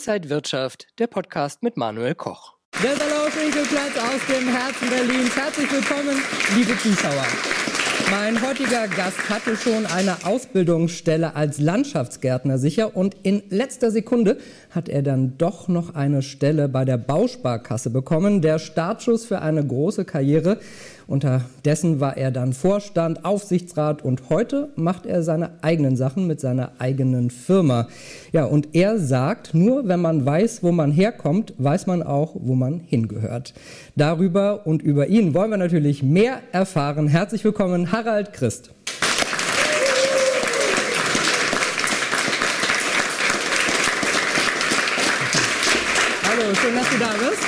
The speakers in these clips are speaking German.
Inside Wirtschaft, der Podcast mit Manuel Koch. Der Salon-Schinkelplatz aus dem Herzen Berlins. Herzlich willkommen, liebe Zuschauer. Mein heutiger Gast hatte schon eine Ausbildungsstelle als Landschaftsgärtner sicher und in letzter Sekunde hat er dann doch noch eine Stelle bei der Bausparkasse bekommen. Der Startschuss für eine große Karriere. Unterdessen war er dann Vorstand, Aufsichtsrat und heute macht er seine eigenen Sachen mit seiner eigenen Firma. Ja, und er sagt, nur wenn man weiß, wo man herkommt, weiß man auch, wo man hingehört. Darüber und über ihn wollen wir natürlich mehr erfahren. Herzlich willkommen, Harald Christ. Hallo, schön, dass du da bist.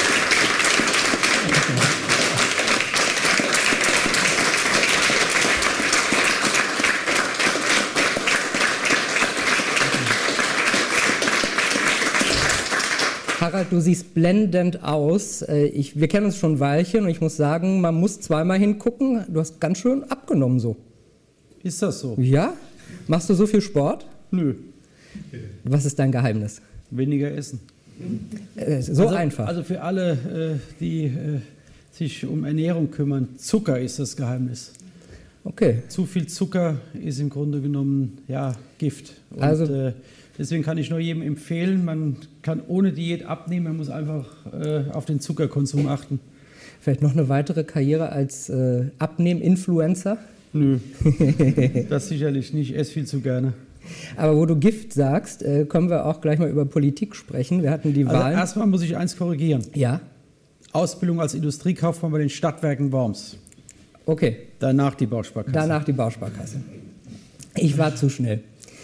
Harald, du siehst blendend aus. Wir kennen uns schon ein Weilchen und ich muss sagen, man muss zweimal hingucken. Du hast ganz schön abgenommen so. Ist das so? Ja? Machst du so viel Sport? Nö. Was ist dein Geheimnis? Weniger essen. Einfach. Also für alle, die sich um Ernährung kümmern, Zucker ist das Geheimnis. Okay. Zu viel Zucker ist im Grunde genommen Gift. Und, deswegen kann ich nur jedem empfehlen, man kann ohne Diät abnehmen, man muss einfach auf den Zuckerkonsum achten. Vielleicht noch eine weitere Karriere als Abnehm-Influencer? Nö, das sicherlich nicht, ich esse viel zu gerne. Aber wo du Gift sagst, können wir auch gleich mal über Politik sprechen. Wir hatten die Wahlen. Erstmal muss ich eins korrigieren. Ja. Ausbildung als Industriekaufmann bei den Stadtwerken Worms. Okay. Danach die Bausparkasse. Ich war zu schnell.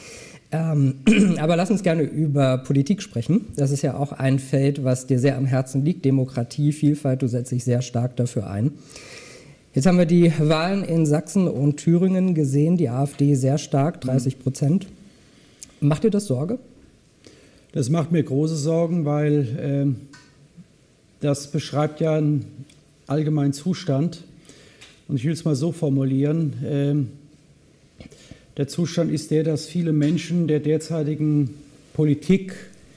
Aber lass uns gerne über Politik sprechen. Das ist ja auch ein Feld, was dir sehr am Herzen liegt. Demokratie, Vielfalt, du setzt dich sehr stark dafür ein. Jetzt haben wir die Wahlen in Sachsen und Thüringen gesehen, die AfD sehr stark, 30%. Macht dir das Sorge? Das macht mir große Sorgen, weil das beschreibt ja einen allgemeinen Zustand. Und ich will es mal so formulieren. Der Zustand ist der, dass viele Menschen der derzeitigen Politik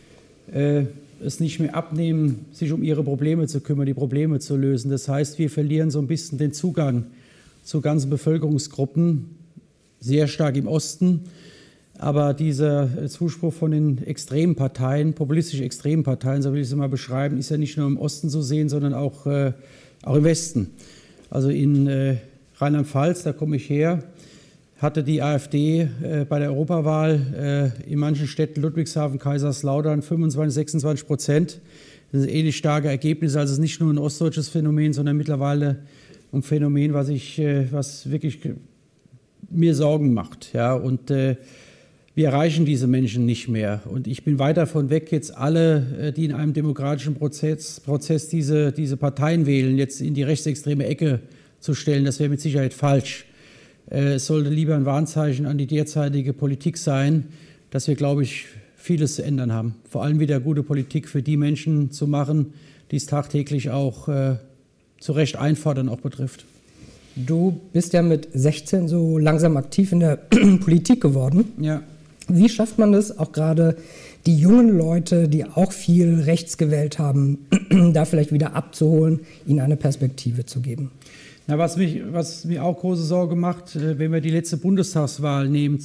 es nicht mehr abnehmen, sich um ihre Probleme zu kümmern, die Probleme zu lösen. Das heißt, wir verlieren so ein bisschen den Zugang zu ganzen Bevölkerungsgruppen, sehr stark im Osten. Aber dieser Zuspruch von den extremen Parteien, populistisch extremen Parteien, so will ich es mal beschreiben, ist ja nicht nur im Osten zu sehen, sondern auch im Westen. Also in Rheinland-Pfalz, da komme ich her, hatte die AfD bei der Europawahl in manchen Städten, Ludwigshafen, Kaiserslautern, 25, 26%. Das sind ähnlich starke Ergebnisse. Also es ist nicht nur ein ostdeutsches Phänomen, sondern mittlerweile ein Phänomen, was wirklich mir Sorgen macht. Ja? Und wir erreichen diese Menschen nicht mehr. Und ich bin weit davon weg, jetzt alle, die in einem demokratischen Prozess diese Parteien wählen, jetzt in die rechtsextreme Ecke zu stellen. Das wäre mit Sicherheit falsch. Es sollte lieber ein Warnzeichen an die derzeitige Politik sein, dass wir, glaube ich, vieles zu ändern haben. Vor allem wieder gute Politik für die Menschen zu machen, die es tagtäglich auch zu Recht einfordern auch betrifft. Du bist ja mit 16 so langsam aktiv in der Politik geworden. Ja. Wie schafft man das, auch gerade die jungen Leute, die auch viel rechts gewählt haben, da vielleicht wieder abzuholen, ihnen eine Perspektive zu geben? Na, was mir auch große Sorge macht, wenn wir die letzte Bundestagswahl nehmen,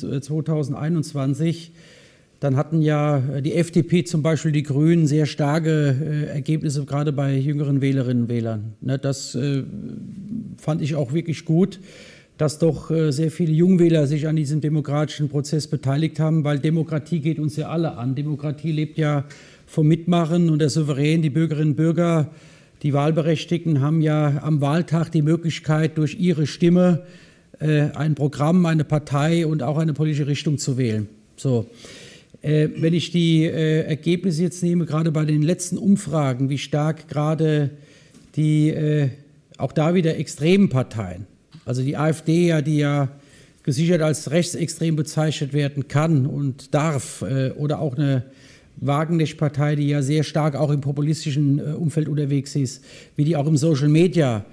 2021, dann hatten ja die FDP, zum Beispiel die Grünen, sehr starke Ergebnisse, gerade bei jüngeren Wählerinnen und Wählern. Das fand ich auch wirklich gut, dass doch sehr viele Jungwähler sich an diesem demokratischen Prozess beteiligt haben, weil Demokratie geht uns ja alle an. Demokratie lebt ja vom Mitmachen und der Souverän, die Bürgerinnen und Bürger, die Wahlberechtigten haben ja am Wahltag die Möglichkeit, durch ihre Stimme ein Programm, eine Partei und auch eine politische Richtung zu wählen. So. Wenn ich die Ergebnisse jetzt nehme, gerade bei den letzten Umfragen, wie stark gerade die, auch da wieder extremen Parteien, also die AfD, die ja gesichert als rechtsextrem bezeichnet werden kann und darf, oder auch eine Wagenknecht-Partei, die ja sehr stark auch im populistischen Umfeld unterwegs ist, wie die auch im Social Media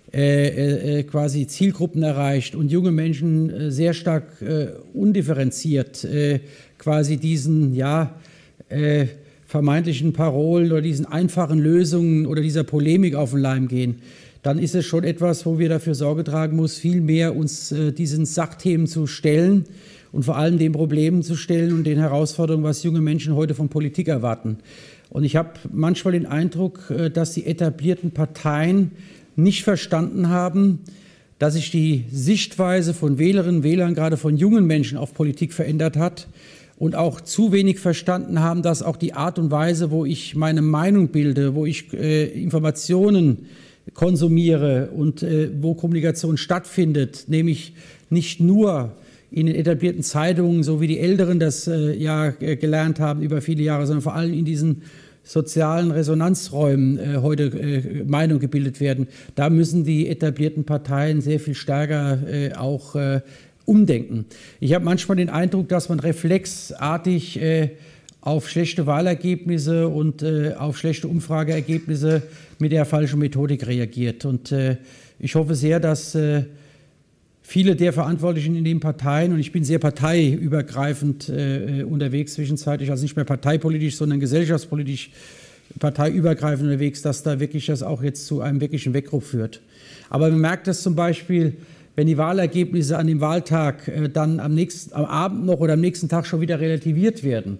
quasi Zielgruppen erreicht und junge Menschen sehr stark undifferenziert quasi diesen vermeintlichen Parolen oder diesen einfachen Lösungen oder dieser Polemik auf den Leim gehen, dann ist es schon etwas, wo wir dafür Sorge tragen müssen, viel mehr uns diesen Sachthemen zu stellen und vor allem den Problemen zu stellen und den Herausforderungen, was junge Menschen heute von Politik erwarten. Und ich habe manchmal den Eindruck, dass die etablierten Parteien nicht verstanden haben, dass sich die Sichtweise von Wählerinnen und Wählern, gerade von jungen Menschen, auf Politik verändert hat und auch zu wenig verstanden haben, dass auch die Art und Weise, wo ich meine Meinung bilde, wo ich Informationen konsumiere und wo Kommunikation stattfindet, nämlich nicht nur in den etablierten Zeitungen, so wie die Älteren das gelernt haben über viele Jahre, sondern vor allem in diesen sozialen Resonanzräumen heute Meinung gebildet werden. Da müssen die etablierten Parteien sehr viel stärker auch umdenken. Ich habe manchmal den Eindruck, dass man reflexartig auf schlechte Wahlergebnisse und auf schlechte Umfrageergebnisse mit der falschen Methodik reagiert. Und ich hoffe sehr, dass viele der Verantwortlichen in den Parteien, und ich bin sehr parteiübergreifend unterwegs zwischenzeitlich, also nicht mehr parteipolitisch, sondern gesellschaftspolitisch parteiübergreifend unterwegs, dass da wirklich das auch jetzt zu einem wirklichen Weckruf führt. Aber man merkt das zum Beispiel, wenn die Wahlergebnisse an dem Wahltag dann am Abend noch oder am nächsten Tag schon wieder relativiert werden.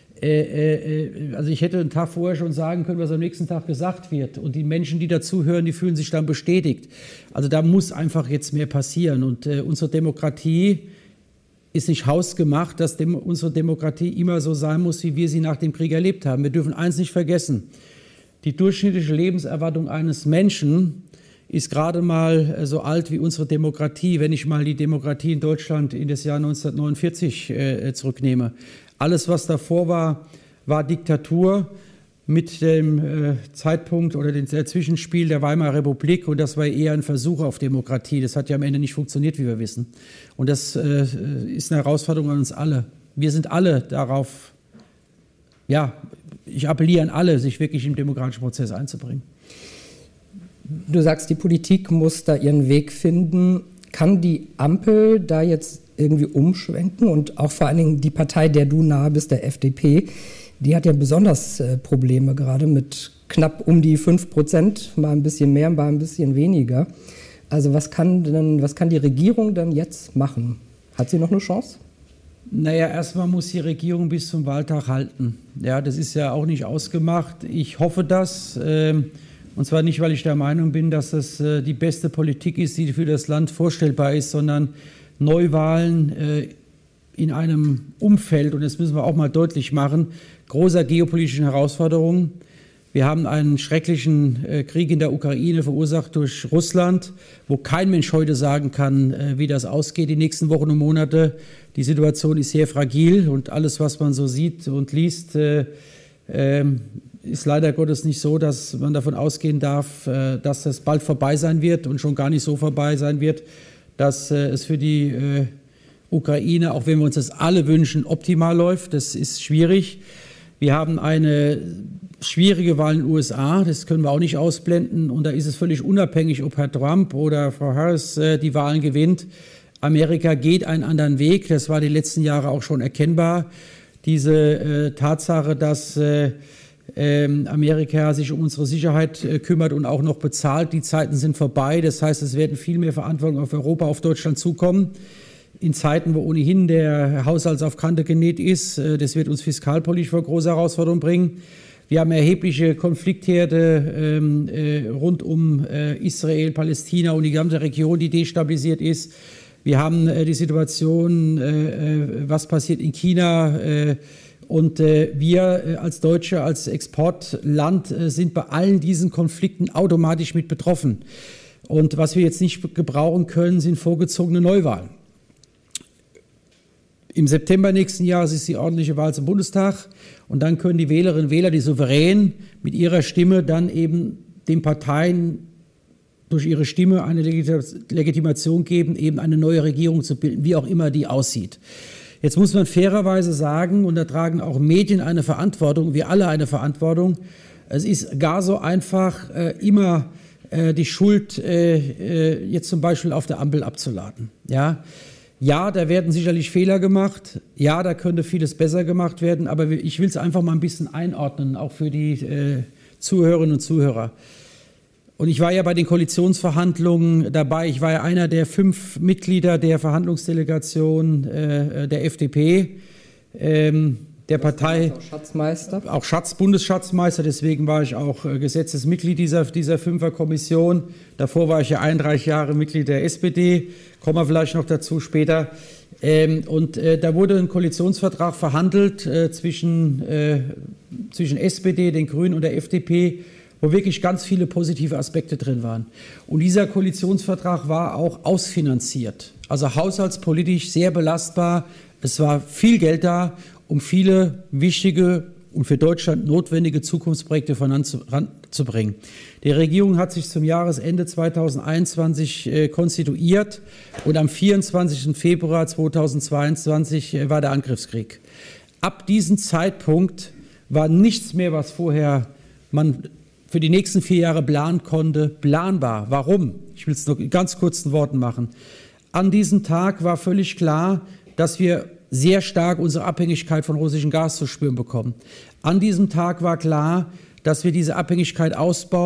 Also ich hätte einen Tag vorher schon sagen können, was am nächsten Tag gesagt wird. Und die Menschen, die dazuhören, die fühlen sich dann bestätigt. Also da muss einfach jetzt mehr passieren. Und unsere Demokratie ist nicht hausgemacht, dass unsere Demokratie immer so sein muss, wie wir sie nach dem Krieg erlebt haben. Wir dürfen eins nicht vergessen. Die durchschnittliche Lebenserwartung eines Menschen ist gerade mal so alt wie unsere Demokratie, wenn ich mal die Demokratie in Deutschland in das Jahr 1949 zurücknehme. Alles, was davor war, war Diktatur mit dem Zeitpunkt oder dem Zwischenspiel der Weimarer Republik. Und das war eher ein Versuch auf Demokratie. Das hat ja am Ende nicht funktioniert, wie wir wissen. Und das ist eine Herausforderung an uns alle. Wir sind alle darauf, ich appelliere an alle, sich wirklich im demokratischen Prozess einzubringen. Du sagst, die Politik muss da ihren Weg finden. Kann die Ampel da jetzt irgendwie umschwenken? Und auch vor allen Dingen die Partei, der du nahe bist, der FDP, die hat ja besonders Probleme gerade mit knapp um die 5%, mal ein bisschen mehr, mal ein bisschen weniger. Also was kann die Regierung denn jetzt machen? Hat sie noch eine Chance? Naja, erstmal muss die Regierung bis zum Wahltag halten. Ja, das ist ja auch nicht ausgemacht. Ich hoffe das. Und zwar nicht, weil ich der Meinung bin, dass das die beste Politik ist, die für das Land vorstellbar ist, sondern Neuwahlen in einem Umfeld, und das müssen wir auch mal deutlich machen, großer geopolitischen Herausforderungen. Wir haben einen schrecklichen Krieg in der Ukraine verursacht durch Russland, wo kein Mensch heute sagen kann, wie das ausgeht die nächsten Wochen und Monate. Die Situation ist sehr fragil und alles, was man so sieht und liest, ist leider Gottes nicht so, dass man davon ausgehen darf, dass das bald vorbei sein wird und schon gar nicht so vorbei sein wird, dass es für die Ukraine, auch wenn wir uns das alle wünschen, optimal läuft. Das ist schwierig. Wir haben eine schwierige Wahl in den USA, das können wir auch nicht ausblenden. Und da ist es völlig unabhängig, ob Herr Trump oder Frau Harris die Wahlen gewinnt. Amerika geht einen anderen Weg. Das war die letzten Jahre auch schon erkennbar. Diese Tatsache, dass Amerika sich um unsere Sicherheit kümmert und auch noch bezahlt. Die Zeiten sind vorbei. Das heißt, es werden viel mehr Verantwortung auf Europa, auf Deutschland zukommen. In Zeiten, wo ohnehin der Haushalt auf Kante genäht ist. Das wird uns fiskalpolitisch vor große Herausforderungen bringen. Wir haben erhebliche Konfliktherde rund um Israel, Palästina und die gesamte Region, die destabilisiert ist. Wir haben die Situation, was passiert in China. Und wir als Deutsche, als Exportland sind bei allen diesen Konflikten automatisch mit betroffen. Und was wir jetzt nicht gebrauchen können, sind vorgezogene Neuwahlen. Im September nächsten Jahres ist die ordentliche Wahl zum Bundestag. Und dann können die Wählerinnen und Wähler, die souverän mit ihrer Stimme dann eben den Parteien durch ihre Stimme eine Legitimation geben, eben eine neue Regierung zu bilden, wie auch immer die aussieht. Jetzt muss man fairerweise sagen, und da tragen auch Medien eine Verantwortung, wir alle eine Verantwortung, es ist gar so einfach, immer die Schuld jetzt zum Beispiel auf der Ampel abzuladen. Ja? Ja, da werden sicherlich Fehler gemacht. Ja, da könnte vieles besser gemacht werden. Aber ich will es einfach mal ein bisschen einordnen, auch für die Zuhörerinnen und Zuhörer. Und ich war ja bei den Koalitionsverhandlungen dabei. Ich war ja einer der 5 Mitglieder der Verhandlungsdelegation der FDP, der Partei. Auch Schatzmeister? Auch Bundesschatzmeister, deswegen war ich auch Gesetzesmitglied dieser 5er-Kommission. Davor war ich ja 31 Jahre Mitglied der SPD, kommen wir vielleicht noch dazu später. Da wurde ein Koalitionsvertrag verhandelt zwischen SPD, den Grünen und der FDP, wo wirklich ganz viele positive Aspekte drin waren. Und dieser Koalitionsvertrag war auch ausfinanziert, also haushaltspolitisch sehr belastbar. Es war viel Geld da, um viele wichtige und für Deutschland notwendige Zukunftsprojekte voranzubringen. Die Regierung hat sich zum Jahresende 2021 konstituiert und am 24. Februar 2022 war der Angriffskrieg. Ab diesem Zeitpunkt war nichts mehr, was vorher man für die nächsten 4 Jahre planen konnte, planbar. Warum? Ich will es nur in ganz kurzen Worten machen. An diesem Tag war völlig klar, dass wir sehr stark unsere Abhängigkeit von russischem Gas zu spüren bekommen. An diesem Tag war klar, dass wir diese Abhängigkeit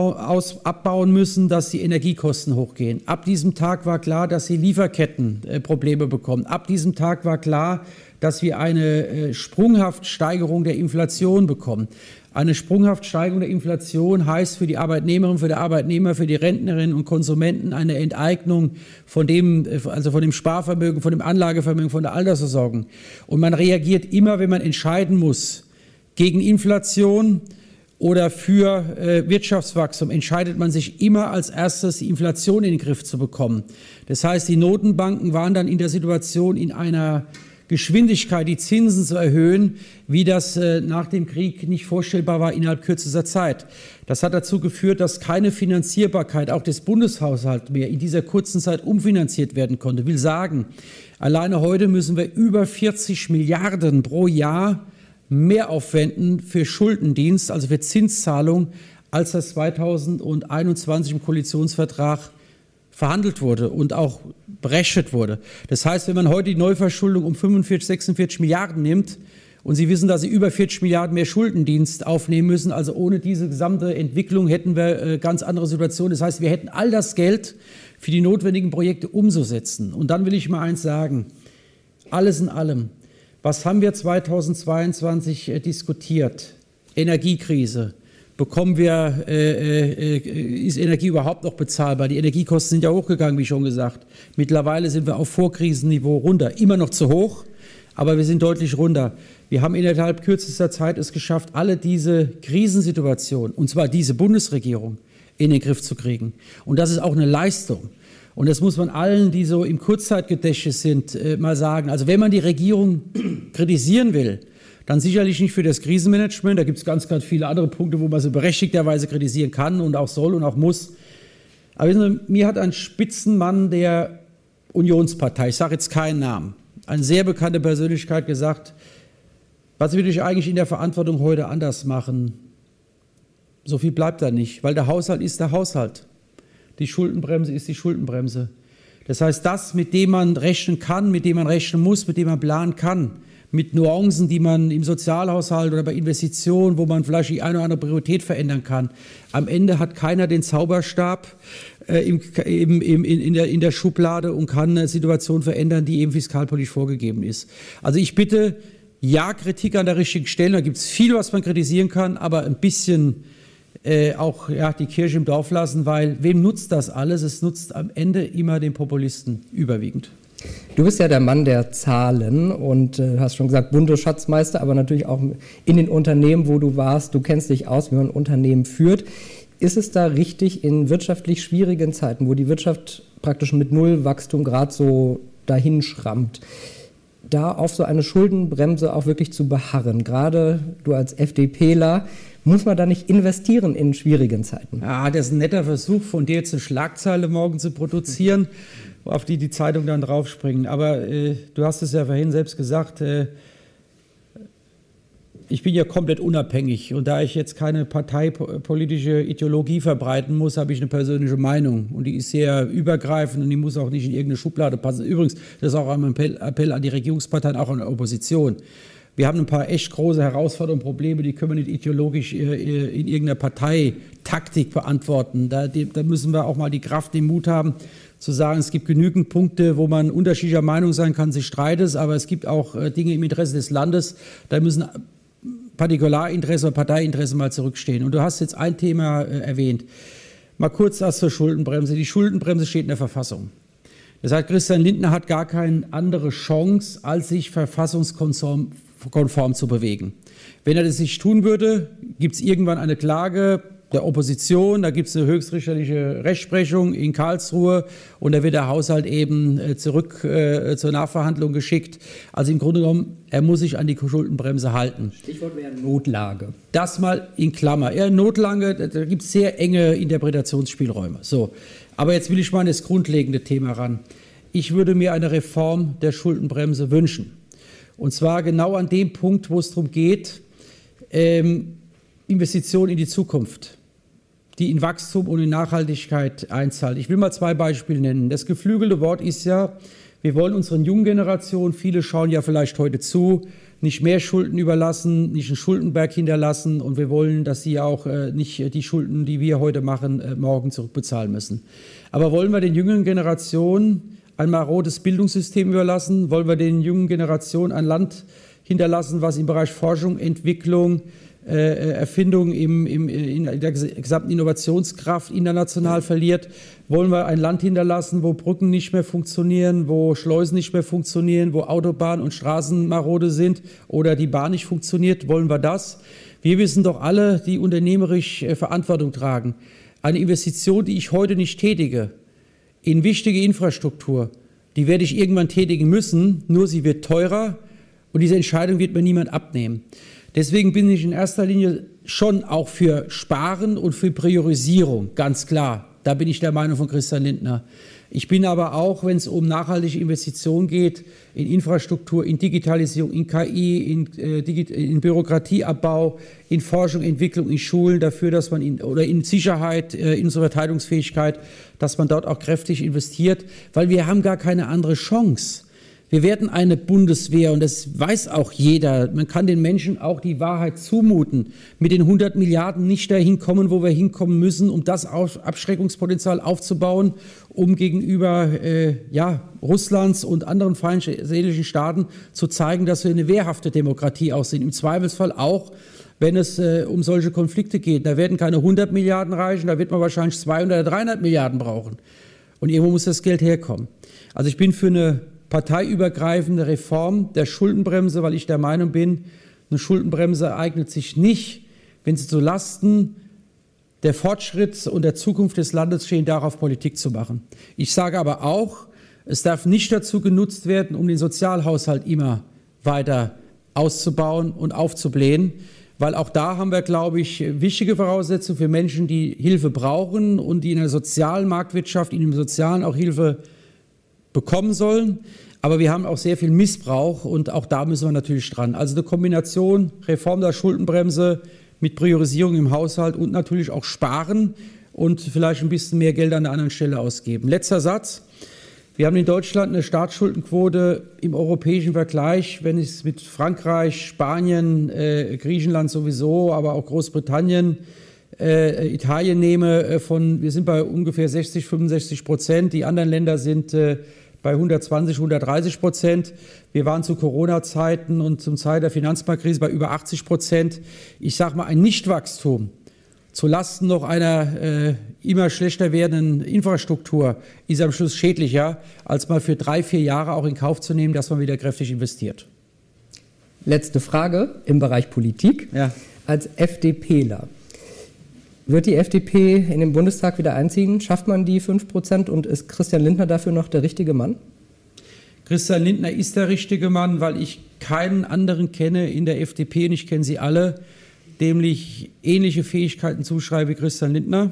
abbauen müssen, dass die Energiekosten hochgehen. Ab diesem Tag war klar, dass die Lieferketten Probleme bekommen. Ab diesem Tag war klar, dass wir eine sprunghafte Steigerung der Inflation bekommen. Eine sprunghafte Steigerung der Inflation heißt für die Arbeitnehmerinnen, für die Arbeitnehmer, für die Rentnerinnen und Konsumenten eine Enteignung von dem Sparvermögen, von dem Anlagevermögen, von der Altersversorgung. Und man reagiert immer, wenn man entscheiden muss, gegen Inflation oder für Wirtschaftswachstum, entscheidet man sich immer als erstes, die Inflation in den Griff zu bekommen. Das heißt, die Notenbanken waren dann in der Situation, in einer Geschwindigkeit, die Zinsen zu erhöhen, wie das nach dem Krieg nicht vorstellbar war innerhalb kürzester Zeit. Das hat dazu geführt, dass keine Finanzierbarkeit auch des Bundeshaushalts mehr in dieser kurzen Zeit umfinanziert werden konnte. Ich will sagen, alleine heute müssen wir über 40 Milliarden pro Jahr mehr aufwenden für Schuldendienst, also für Zinszahlung, als das 2021 im Koalitionsvertrag verhandelt wurde und auch berechnet wurde. Das heißt, wenn man heute die Neuverschuldung um 45, 46 Milliarden nimmt und Sie wissen, dass Sie über 40 Milliarden mehr Schuldendienst aufnehmen müssen, also ohne diese gesamte Entwicklung hätten wir ganz andere Situationen. Das heißt, wir hätten all das Geld für die notwendigen Projekte umzusetzen. Und dann will ich mal eins sagen, alles in allem, was haben wir 2022 diskutiert? Energiekrise. Ist Energie überhaupt noch bezahlbar? Die Energiekosten sind ja hochgegangen, wie schon gesagt. Mittlerweile sind wir auf Vorkrisenniveau runter. Immer noch zu hoch, aber wir sind deutlich runter. Wir haben innerhalb kürzester Zeit es geschafft, alle diese Krisensituationen, und zwar diese Bundesregierung, in den Griff zu kriegen. Und das ist auch eine Leistung. Und das muss man allen, die so im Kurzzeitgedächtnis sind, mal sagen. Also wenn man die Regierung kritisieren will, dann sicherlich nicht für das Krisenmanagement. Da gibt es ganz, ganz viele andere Punkte, wo man sie berechtigterweise kritisieren kann und auch soll und auch muss. Aber wissen Sie, mir hat ein Spitzenmann der Unionspartei, ich sage jetzt keinen Namen, eine sehr bekannte Persönlichkeit gesagt, was will ich eigentlich in der Verantwortung heute anders machen? So viel bleibt da nicht, weil der Haushalt ist der Haushalt. Die Schuldenbremse ist die Schuldenbremse. Das heißt, das, mit dem man rechnen kann, mit dem man rechnen muss, mit dem man planen kann, mit Nuancen, die man im Sozialhaushalt oder bei Investitionen, wo man vielleicht die eine oder andere Priorität verändern kann. Am Ende hat keiner den Zauberstab in der Schublade und kann eine Situation verändern, die eben fiskalpolitisch vorgegeben ist. Also ich bitte, ja, Kritik an der richtigen Stelle, da gibt es viel, was man kritisieren kann, aber ein bisschen auch die Kirche im Dorf lassen, weil wem nutzt das alles? Es nutzt am Ende immer den Populisten überwiegend. Du bist ja der Mann der Zahlen und hast schon gesagt, Bundesschatzmeister, aber natürlich auch in den Unternehmen, wo du warst, du kennst dich aus, wie man Unternehmen führt. Ist es da richtig, in wirtschaftlich schwierigen Zeiten, wo die Wirtschaft praktisch mit Nullwachstum gerade so dahin schrammt, da auf so eine Schuldenbremse auch wirklich zu beharren? Gerade du als FDPler, muss man da nicht investieren in schwierigen Zeiten? Ja, das ist ein netter Versuch, von dir jetzt eine Schlagzeile morgen zu produzieren, auf die Zeitung dann draufspringen. Aber du hast es ja vorhin selbst gesagt, ich bin ja komplett unabhängig und da ich jetzt keine parteipolitische Ideologie verbreiten muss, habe ich eine persönliche Meinung und die ist sehr übergreifend und die muss auch nicht in irgendeine Schublade passen. Übrigens, das ist auch ein Appell an die Regierungsparteien, auch an die Opposition. Wir haben ein paar echt große Herausforderungen, Probleme, die können wir nicht ideologisch in irgendeiner Parteitaktik beantworten. Da müssen wir auch mal die Kraft, den Mut haben, zu sagen, es gibt genügend Punkte, wo man unterschiedlicher Meinung sein kann, sich streitet, aber es gibt auch Dinge im Interesse des Landes, da müssen Partikularinteresse oder Parteiinteresse mal zurückstehen. Und du hast jetzt ein Thema erwähnt. Mal kurz was zur Schuldenbremse. Die Schuldenbremse steht in der Verfassung. Das heißt, Christian Lindner hat gar keine andere Chance, als sich verfassungskonform zu bewegen. Wenn er das nicht tun würde, gibt es irgendwann eine Klage der Opposition, da gibt es eine höchstrichterliche Rechtsprechung in Karlsruhe und da wird der Haushalt eben zurück zur Nachverhandlung geschickt. Also im Grunde genommen, er muss sich an die Schuldenbremse halten. Stichwort wäre Notlage. Das mal in Klammer. Ja, Notlage, da gibt es sehr enge Interpretationsspielräume. So. Aber jetzt will ich mal an das grundlegende Thema ran. Ich würde mir eine Reform der Schuldenbremse wünschen. Und zwar genau an dem Punkt, wo es darum geht, Investitionen in die Zukunft, die in Wachstum und in Nachhaltigkeit einzahlt. Ich will mal 2 Beispiele nennen. Das geflügelte Wort ist ja, wir wollen unseren jungen Generationen, viele schauen ja vielleicht heute zu, nicht mehr Schulden überlassen, nicht einen Schuldenberg hinterlassen und wir wollen, dass sie auch nicht die Schulden, die wir heute machen, morgen zurückbezahlen müssen. Aber wollen wir den jüngeren Generationen ein marodes Bildungssystem überlassen? Wollen wir den jungen Generationen ein Land hinterlassen, was im Bereich Forschung, Entwicklung, Erfindung in der gesamten Innovationskraft international verliert? Wollen wir ein Land hinterlassen, wo Brücken nicht mehr funktionieren, wo Schleusen nicht mehr funktionieren, wo Autobahn und Straßen marode sind oder die Bahn nicht funktioniert? Wollen wir das? Wir wissen doch alle, die unternehmerisch Verantwortung tragen, eine Investition, die ich heute nicht tätige, in wichtige Infrastruktur, die werde ich irgendwann tätigen müssen, nur sie wird teurer und diese Entscheidung wird mir niemand abnehmen. Deswegen bin ich in erster Linie schon auch für Sparen und für Priorisierung, ganz klar. Da bin ich der Meinung von Christian Lindner. Ich bin aber auch, wenn es um nachhaltige Investitionen geht, in Infrastruktur, in Digitalisierung, in KI, in Bürokratieabbau, in Forschung, Entwicklung, in Schulen dafür, dass man in Sicherheit, in unsere Verteidigungsfähigkeit, dass man dort auch kräftig investiert, weil wir haben gar keine andere Chance. Wir werden eine Bundeswehr, und das weiß auch jeder, man kann den Menschen auch die Wahrheit zumuten, mit den 100 Milliarden nicht dahin kommen, wo wir hinkommen müssen, um das Abschreckungspotenzial aufzubauen, um gegenüber Russlands und anderen feindseligischen Staaten zu zeigen, dass wir eine wehrhafte Demokratie auch sind. Im Zweifelsfall auch, wenn es um solche Konflikte geht. Da werden keine 100 Milliarden reichen, da wird man wahrscheinlich 200 oder 300 Milliarden brauchen. Und irgendwo muss das Geld herkommen. Also ich bin für eine parteiübergreifende Reform der Schuldenbremse, weil ich der Meinung bin, eine Schuldenbremse eignet sich nicht, wenn sie zu Lasten der Fortschritts- und der Zukunft des Landes stehen, darauf Politik zu machen. Ich sage aber auch, es darf nicht dazu genutzt werden, um den Sozialhaushalt immer weiter auszubauen und aufzublähen, weil auch da haben wir, glaube ich, wichtige Voraussetzungen für Menschen, die Hilfe brauchen und die in der sozialen Marktwirtschaft, in dem Sozialen auch Hilfe bekommen sollen. Aber wir haben auch sehr viel Missbrauch und auch da müssen wir natürlich dran. Also eine Kombination Reform der Schuldenbremse mit Priorisierung im Haushalt und natürlich auch sparen und vielleicht ein bisschen mehr Geld an einer anderen Stelle ausgeben. Letzter Satz. Wir haben in Deutschland eine Staatsschuldenquote im europäischen Vergleich, wenn ich es mit Frankreich, Spanien, Griechenland sowieso, aber auch Großbritannien, Italien nehme, wir sind bei ungefähr 60-65%. Die anderen Länder sind bei 120-130%. Wir waren zu Corona-Zeiten und zum Zeit der Finanzmarktkrise bei über 80%. Ich sage mal, ein Nichtwachstum zulasten noch einer immer schlechter werdenden Infrastruktur ist am Schluss schädlicher, als mal für 3-4 Jahre auch in Kauf zu nehmen, dass man wieder kräftig investiert. Letzte Frage im Bereich Politik. Ja. Als FDPler. Wird die FDP in den Bundestag wieder einziehen? Schafft man die 5% und ist Christian Lindner dafür noch der richtige Mann? Christian Lindner ist der richtige Mann, weil ich keinen anderen kenne in der FDP, und ich kenne sie alle, dem ich ähnliche Fähigkeiten zuschreibe wie Christian Lindner.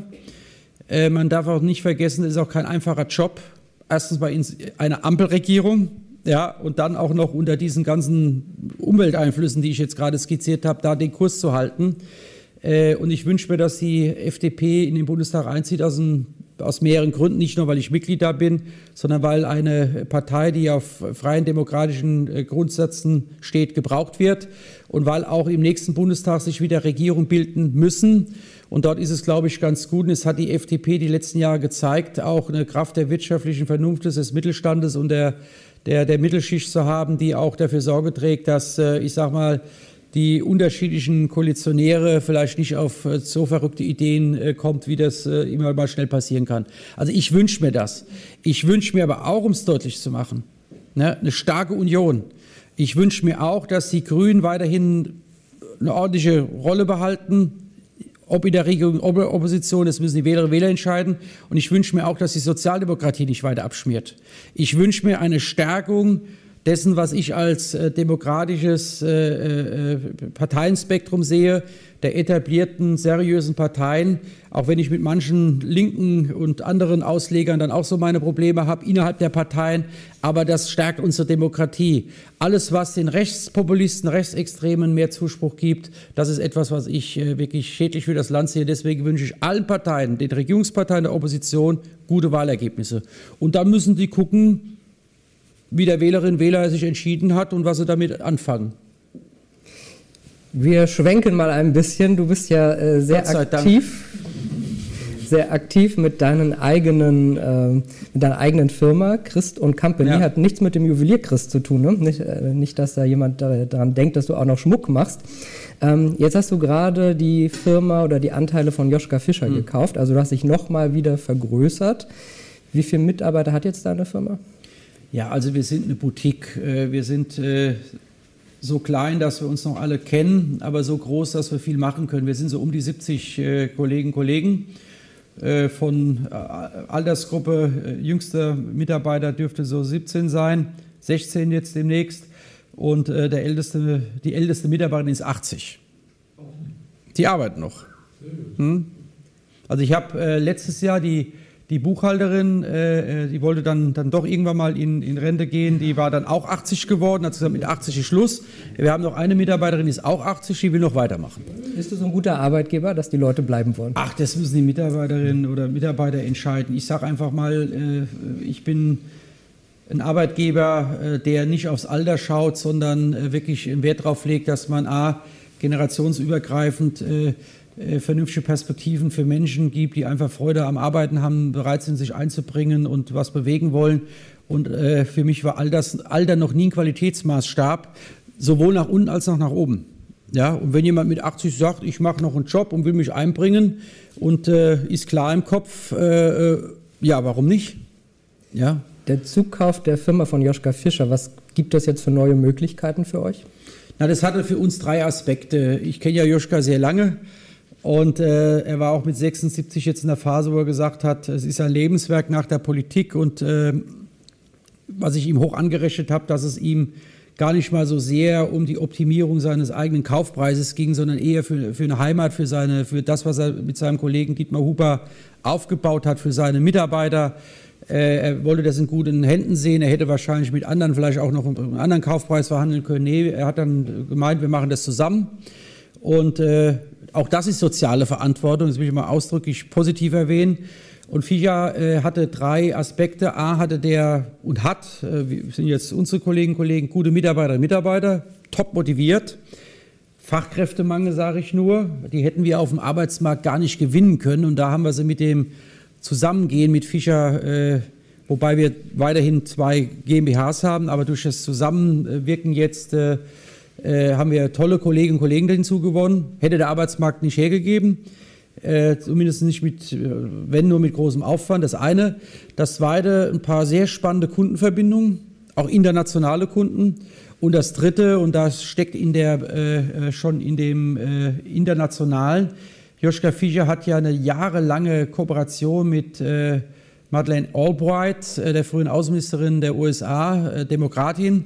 Man darf auch nicht vergessen, es ist auch kein einfacher Job. Erstens bei einer Ampelregierung. ja, und dann auch noch unter diesen ganzen Umwelteinflüssen, die ich jetzt gerade skizziert habe, da den Kurs zu halten. Und ich wünsche mir, dass die FDP in den Bundestag einzieht aus mehreren Gründen, nicht nur, weil ich Mitglied da bin, sondern weil eine Partei, die auf freien demokratischen Grundsätzen steht, gebraucht wird und weil auch im nächsten Bundestag sich wieder Regierungen bilden müssen. Und dort ist es, glaube ich, ganz gut. Und es hat die FDP die letzten Jahre gezeigt, auch eine Kraft der wirtschaftlichen Vernunft des Mittelstandes und der Mittelschicht zu haben, die auch dafür Sorge trägt, dass, ich sage mal, die unterschiedlichen Koalitionäre vielleicht nicht auf so verrückte Ideen kommt, wie das immer mal schnell passieren kann. Also ich wünsche mir das. Ich wünsche mir aber auch, um es deutlich zu machen, ne, eine starke Union. Ich wünsche mir auch, dass die Grünen weiterhin eine ordentliche Rolle behalten, ob in der Regierung, ob in der Opposition, das müssen die Wählerinnen und Wähler entscheiden. Und ich wünsche mir auch, dass die Sozialdemokratie nicht weiter abschmiert. Ich wünsche mir eine Stärkung dessen, was ich als demokratisches Parteienspektrum sehe, der etablierten, seriösen Parteien, auch wenn ich mit manchen Linken und anderen Auslegern dann auch so meine Probleme habe innerhalb der Parteien, aber das stärkt unsere Demokratie. Alles, was den Rechtspopulisten, Rechtsextremen mehr Zuspruch gibt, das ist etwas, was ich wirklich schädlich für das Land sehe. Deswegen wünsche ich allen Parteien, den Regierungsparteien der Opposition, gute Wahlergebnisse. Und dann müssen die gucken, wie der Wählerinnen und Wähler sich entschieden hat und was sie damit anfangen. Wir schwenken mal ein bisschen. Du bist ja sehr aktiv mit deiner eigenen Firma. Christ & Company hat nichts mit dem Juwelier Christ zu tun. Ne? Nicht, dass da jemand daran denkt, dass du auch noch Schmuck machst. Jetzt hast du gerade die Firma oder die Anteile von Joschka Fischer gekauft. Also du hast dich nochmal wieder vergrößert. Wie viele Mitarbeiter hat jetzt deine Firma? Ja, also wir sind eine Boutique. Wir sind so klein, dass wir uns noch alle kennen, aber so groß, dass wir viel machen können. Wir sind so um die 70 Kolleginnen und Kollegen von Altersgruppe. Jüngster Mitarbeiter dürfte so 17 sein, 16 jetzt demnächst. Und die älteste Mitarbeiterin ist 80. Die arbeiten noch. Also ich habe letztes Jahr die Buchhalterin, die wollte dann doch irgendwann mal in Rente gehen, die war dann auch 80 geworden, hat gesagt, mit 80 ist Schluss. Wir haben noch eine Mitarbeiterin, die ist auch 80, die will noch weitermachen. Bist du so ein guter Arbeitgeber, dass die Leute bleiben wollen? Ach, das müssen die Mitarbeiterinnen oder Mitarbeiter entscheiden. Ich sage einfach mal, ich bin ein Arbeitgeber, der nicht aufs Alter schaut, sondern wirklich Wert darauf legt, dass man generationsübergreifend vernünftige Perspektiven für Menschen gibt, die einfach Freude am Arbeiten haben, bereit sind, sich einzubringen und was bewegen wollen. Und für mich war Alter noch nie ein Qualitätsmaßstab, sowohl nach unten als auch nach oben. Ja, und wenn jemand mit 80 sagt, ich mache noch einen Job und will mich einbringen und ist klar im Kopf, ja, warum nicht? Ja. Der Zukauf der Firma von Joschka Fischer, was gibt das jetzt für neue Möglichkeiten für euch? Na, das hatte für uns 3 Aspekte. Ich kenne ja Joschka sehr lange. Und er war auch mit 76 jetzt in der Phase, wo er gesagt hat, es ist ein Lebenswerk nach der Politik. Und was ich ihm hoch angerechnet habe, dass es ihm gar nicht mal so sehr um die Optimierung seines eigenen Kaufpreises ging, sondern eher für eine Heimat, für das, was er mit seinem Kollegen Dietmar Huber aufgebaut hat, für seine Mitarbeiter. Er wollte das in guten Händen sehen. Er hätte wahrscheinlich mit anderen vielleicht auch noch einen anderen Kaufpreis verhandeln können. Nee, er hat dann gemeint, wir machen das zusammen. Und auch das ist soziale Verantwortung, das will ich mal ausdrücklich positiv erwähnen. Und Fischer hatte 3 Aspekte. A, hatte der und hat, wir sind jetzt unsere Kolleginnen und Kollegen, gute Mitarbeiterinnen und Mitarbeiter, top motiviert. Fachkräftemangel, sage ich nur, die hätten wir auf dem Arbeitsmarkt gar nicht gewinnen können. Und da haben wir sie mit dem Zusammengehen mit Fischer, wobei wir weiterhin 2 GmbHs haben, aber durch das Zusammenwirken jetzt haben wir tolle Kolleginnen und Kollegen hinzugewonnen. Hätte der Arbeitsmarkt nicht hergegeben, zumindest nicht wenn nur mit großem Aufwand. Das eine. Das zweite, ein paar sehr spannende Kundenverbindungen, auch internationale Kunden. Und das dritte, und das steckt schon in dem internationalen, Joschka Fischer hat ja eine jahrelange Kooperation mit Madeleine Albright, der frühen Außenministerin der USA, Demokratin,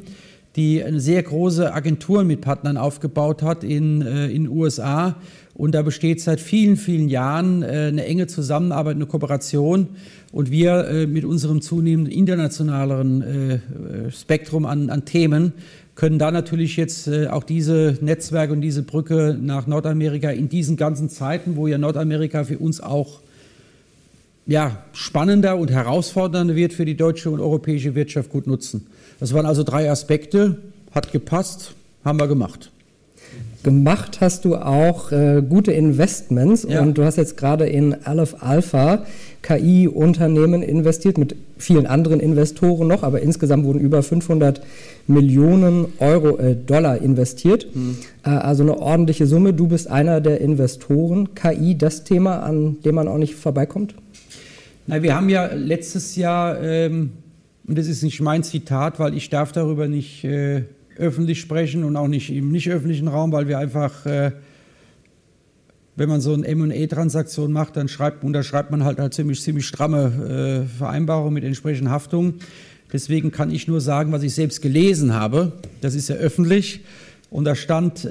die eine sehr große Agentur mit Partnern aufgebaut hat in den USA. Und da besteht seit vielen, vielen Jahren eine enge Zusammenarbeit, eine Kooperation. Und wir mit unserem zunehmenden internationaleren Spektrum an Themen können da natürlich jetzt auch diese Netzwerke und diese Brücke nach Nordamerika in diesen ganzen Zeiten, wo ja Nordamerika für uns auch spannender und herausfordernder wird für die deutsche und europäische Wirtschaft, gut nutzen. Das waren also 3 Aspekte, hat gepasst, haben wir gemacht. Gemacht hast du auch gute Investments und du hast jetzt gerade in Aleph Alpha KI-Unternehmen investiert, mit vielen anderen Investoren noch, aber insgesamt wurden über 500 Millionen Dollar investiert, also eine ordentliche Summe. Du bist einer der Investoren. KI, das Thema, an dem man auch nicht vorbeikommt? Na, wir haben ja letztes Jahr, und das ist nicht mein Zitat, weil ich darf darüber nicht öffentlich sprechen und auch nicht im nicht öffentlichen Raum, weil wir einfach, wenn man so eine M&A-Transaktion macht, dann unterschreibt man halt ziemlich stramme Vereinbarungen mit entsprechenden Haftungen. Deswegen kann ich nur sagen, was ich selbst gelesen habe. Das ist ja öffentlich. Und da stand,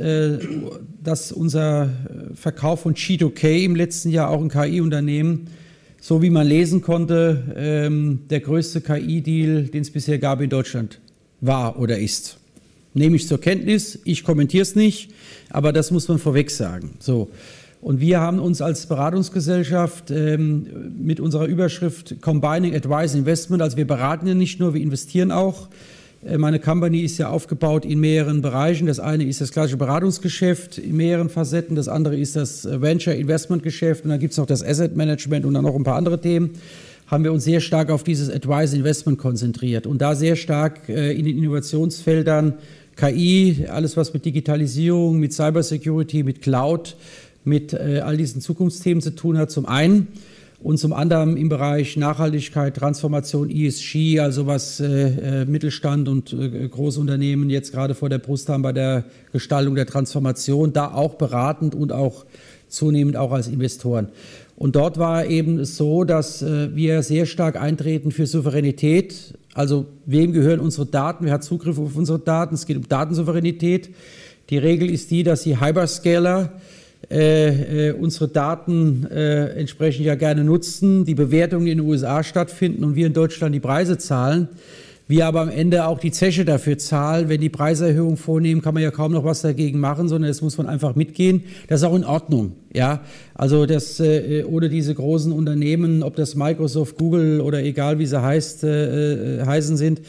dass unser Verkauf von Cheat-OK im letzten Jahr auch ein KI-Unternehmen, so wie man lesen konnte, der größte KI-Deal, den es bisher gab in Deutschland, war oder ist. Nehme ich zur Kenntnis, ich kommentiere es nicht, aber das muss man vorweg sagen. So. Und wir haben uns als Beratungsgesellschaft mit unserer Überschrift Combining Advice Investment, also wir beraten ja nicht nur, wir investieren auch. Meine Company ist ja aufgebaut in mehreren Bereichen. Das eine ist das klassische Beratungsgeschäft in mehreren Facetten, das andere ist das Venture Investment Geschäft und dann gibt es noch das Asset Management und dann noch ein paar andere Themen. Haben wir uns sehr stark auf dieses Advice Investment konzentriert und da sehr stark in den Innovationsfeldern KI, alles was mit Digitalisierung, mit Cybersecurity, mit Cloud, mit all diesen Zukunftsthemen zu tun hat, zum einen. Und zum anderen im Bereich Nachhaltigkeit, Transformation, ESG, also was Mittelstand und Großunternehmen jetzt gerade vor der Brust haben bei der Gestaltung der Transformation, da auch beratend und auch zunehmend auch als Investoren. Und dort war eben es so, dass wir sehr stark eintreten für Souveränität. Also wem gehören unsere Daten? Wer hat Zugriff auf unsere Daten? Es geht um Datensouveränität. Die Regel ist die, dass die Hyperscaler unsere Daten entsprechend ja gerne nutzen, die Bewertungen in den USA stattfinden und wir in Deutschland die Preise zahlen. Wir aber am Ende auch die Zeche dafür zahlen. Wenn die Preiserhöhung vornehmen, kann man ja kaum noch was dagegen machen, sondern das muss man einfach mitgehen. Das ist auch in Ordnung. Ja? Also das, ohne diese großen Unternehmen, ob das Microsoft, Google oder egal wie sie heißen sind,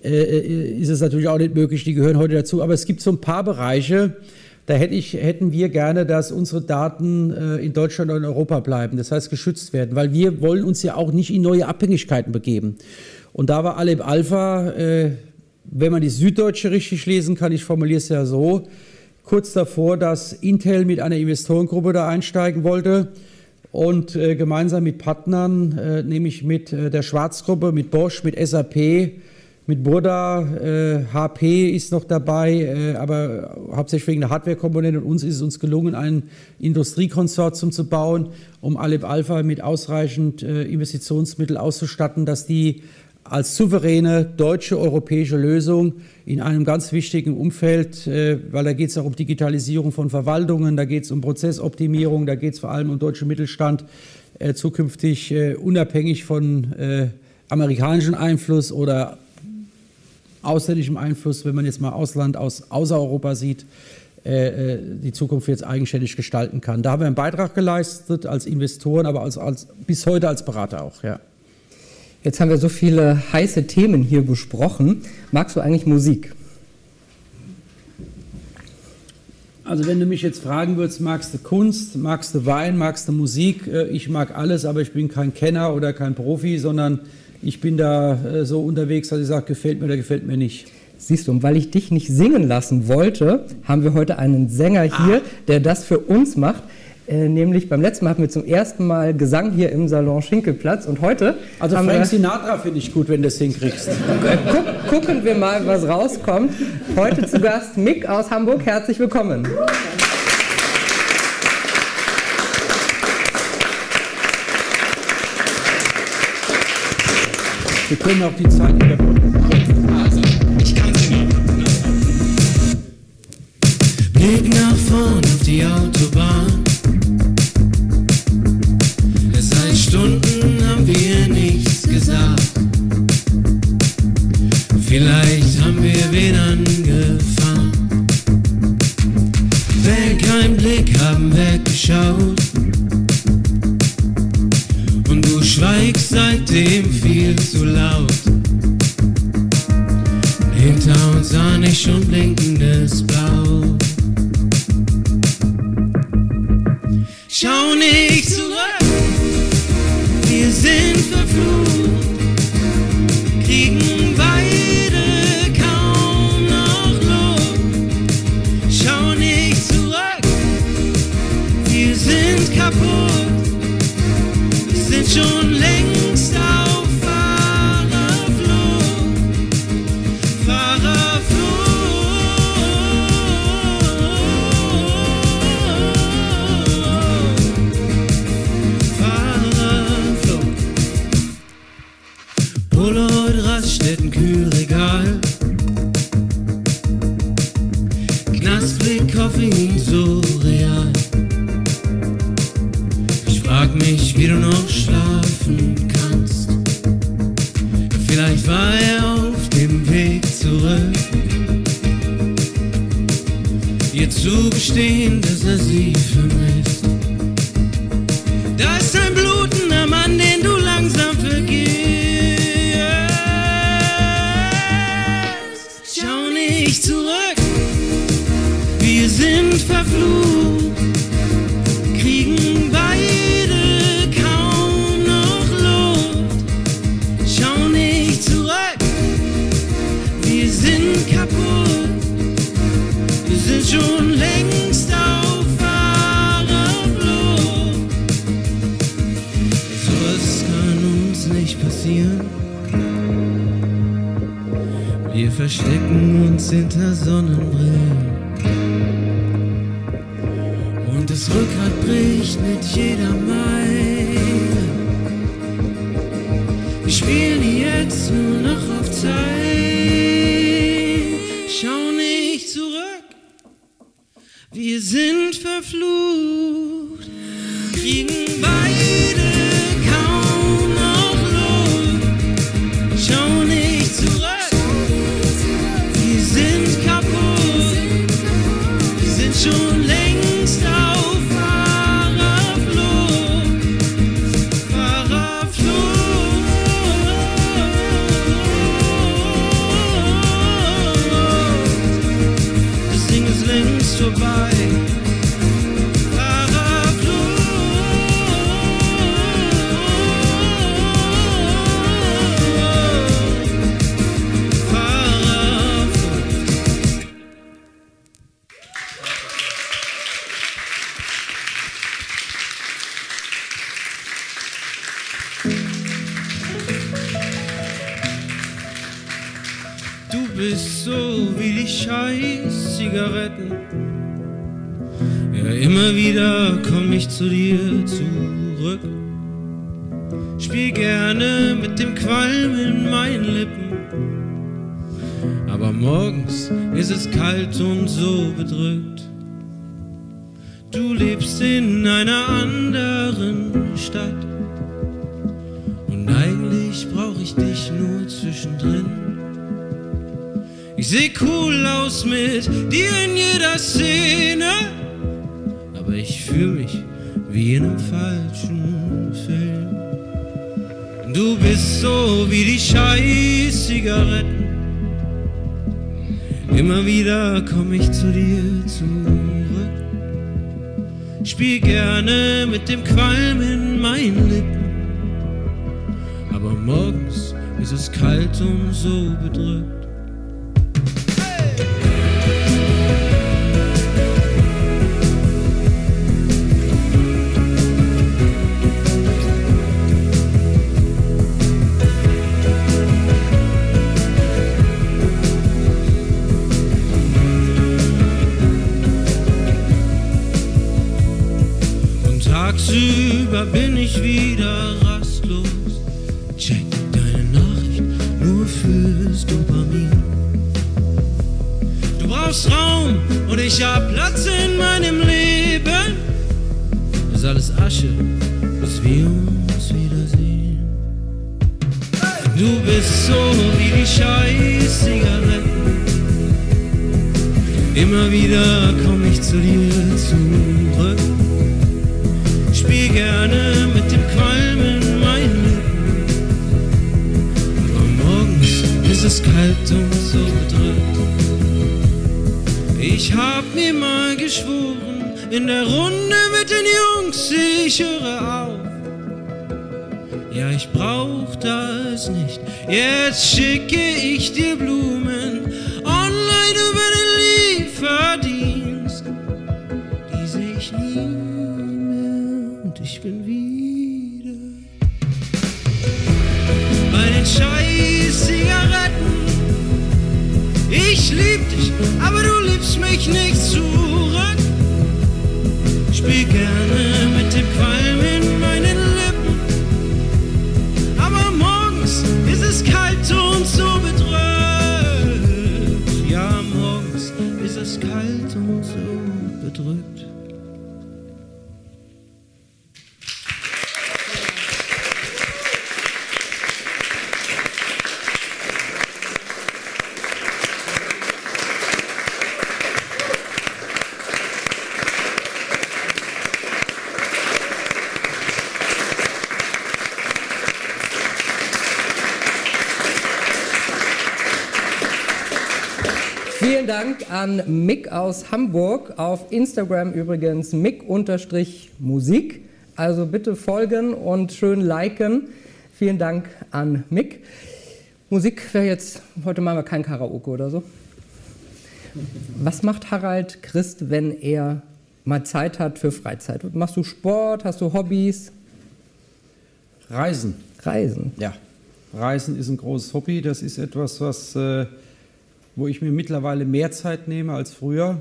ist es natürlich auch nicht möglich. Die gehören heute dazu. Aber es gibt so ein paar Bereiche, da hätten wir gerne, dass unsere Daten in Deutschland und in Europa bleiben, das heißt geschützt werden, weil wir wollen uns ja auch nicht in neue Abhängigkeiten begeben. Und da war Aleph Alpha, wenn man die Süddeutsche richtig lesen kann, ich formuliere es ja so, kurz davor, dass Intel mit einer Investorengruppe da einsteigen wollte und gemeinsam mit Partnern, nämlich mit der Schwarz-Gruppe, mit Bosch, mit SAP, mit Burda, HP ist noch dabei, aber hauptsächlich wegen der Hardware-Komponente. Und uns ist es gelungen, ein Industriekonsortium zu bauen, um Aleph Alpha mit ausreichend Investitionsmittel auszustatten, dass die als souveräne deutsche, europäische Lösung in einem ganz wichtigen Umfeld, weil da geht es auch um Digitalisierung von Verwaltungen, da geht es um Prozessoptimierung, da geht es vor allem um deutschen Mittelstand, zukünftig unabhängig von amerikanischem Einfluss oder ausländischem Einfluss, wenn man jetzt mal Ausland außer Europa sieht, die Zukunft jetzt eigenständig gestalten kann. Da haben wir einen Beitrag geleistet als Investoren, aber bis heute als Berater auch, ja. Jetzt haben wir so viele heiße Themen hier besprochen. Magst du eigentlich Musik? Also wenn du mich jetzt fragen würdest, magst du Kunst, magst du Wein, magst du Musik? Ich mag alles, aber ich bin kein Kenner oder kein Profi, sondern ich bin da so unterwegs, dass ich sage, gefällt mir oder gefällt mir nicht. Siehst du, und weil ich dich nicht singen lassen wollte, haben wir heute einen Sänger hier, der das für uns macht. Nämlich beim letzten Mal hatten wir zum ersten Mal Gesang hier im Salon Schinkelplatz und heute... Also Frank Sinatra finde ich gut, wenn du das hinkriegst. Gucken wir mal, was rauskommt. Heute zu Gast Mick aus Hamburg. Herzlich willkommen. Wir können auch die Zeit überbrücken. Also, ich kann singen. Blick nach vorn auf die Autobahn. Seit Stunden haben wir nichts gesagt. Vielleicht haben wir wen angefahren. Weg, kein Blick, haben weggeschaut. Und du schweigst seitdem viel zu laut. Hinter uns sah ich schon blinkendes Blau. Schau nicht zurück, wir sind verflucht, kriegen beide kaum noch Luft. Schau nicht zurück, wir sind kaputt, wir sind schon längst auf Fahrerflucht, Fahrerflucht. Polaroid, Raststätten, Kühlregal, Knastblick, Koffein, so real. Ich frag mich, wie du noch schlafen kannst. Vielleicht war er auf dem Weg zurück, dir zugestehen, dass er sie vermisst. Da ist ein blutender Mann, den du langsam vergisst. Schau nicht zurück, wir sind verflucht, kriegen beide kaum noch Luft. Schau nicht zurück, wir sind kaputt, wir sind schon längst auf Fahrerflucht. Sowas kann uns nicht passieren. Wir verstecken uns hinter Sonnenbrillen und das Rückgrat bricht mit jeder Meile. Wir spielen jetzt nur noch auf Zeit. Schau nicht zurück, wir sind verflucht, kriegen beide kaum noch Luft. Schau nicht zurück, wir sind kaputt, wir sind schon längst auf Fahrerflucht, Fahrerflucht. Das Ding ist längst vorbei. Du bist so wie die scheiß Zigaretten. Ja, immer wieder komm ich zu dir zurück. Spiel gerne mit dem Qualm in meinen Lippen. Aber morgens ist es kalt und so bedrückt. Du lebst in einer anderen Stadt. Und eigentlich brauch ich dich nur zwischendrin. Ich seh cool aus mit dir in jeder Szene, aber ich fühl mich wie in einem falschen Film. Du bist so wie die scheiß Zigaretten. Immer wieder komm ich zu dir zurück. Spiel gerne mit dem Qualm in meinen Lippen. Aber morgens ist es kalt und so bedrückt. Tagsüber bin ich wieder rastlos. Check deine Nachricht nur fürs Dopamin. Du brauchst brauchst Raum und ich hab Platz in meinem Leben. Ist alles Asche, bis wir uns wiedersehen. Du bist so wie die scheiß Zigaretten. Immer wieder komm ich zu dir zurück. Spiel gerne mit dem Qualm in meinen Lippen. Aber morgens ist es kalt und so bedrückt. Ich hab mir mal geschworen, in der Runde mit den Jungs, ich höre auf. Ja, ich brauch das nicht. Jetzt schicke ich dir Blumen online über den Lieferdienst. Die seh ich nie mehr und ich bin wieder bei den scheiß Zigaretten. Ich lieb dich, aber du liebst mich nicht zurück. Spiel gerne mit dem Qualm in meinen Lippen. Aber morgens ist es kalt und so bedrückt. Ja, morgens ist es kalt und so bedrückt. Vielen Dank an Mick aus Hamburg, auf Instagram übrigens Mick_Musik. Also bitte folgen und schön liken. Vielen Dank an Mick. Musik wäre jetzt, heute machen wir kein Karaoke oder so. Was macht Harald Christ, wenn er mal Zeit hat für Freizeit? Machst du Sport? Hast du Hobbys? Reisen. Reisen? Ja, Reisen ist ein großes Hobby. Das ist etwas, wo ich mir mittlerweile mehr Zeit nehme als früher.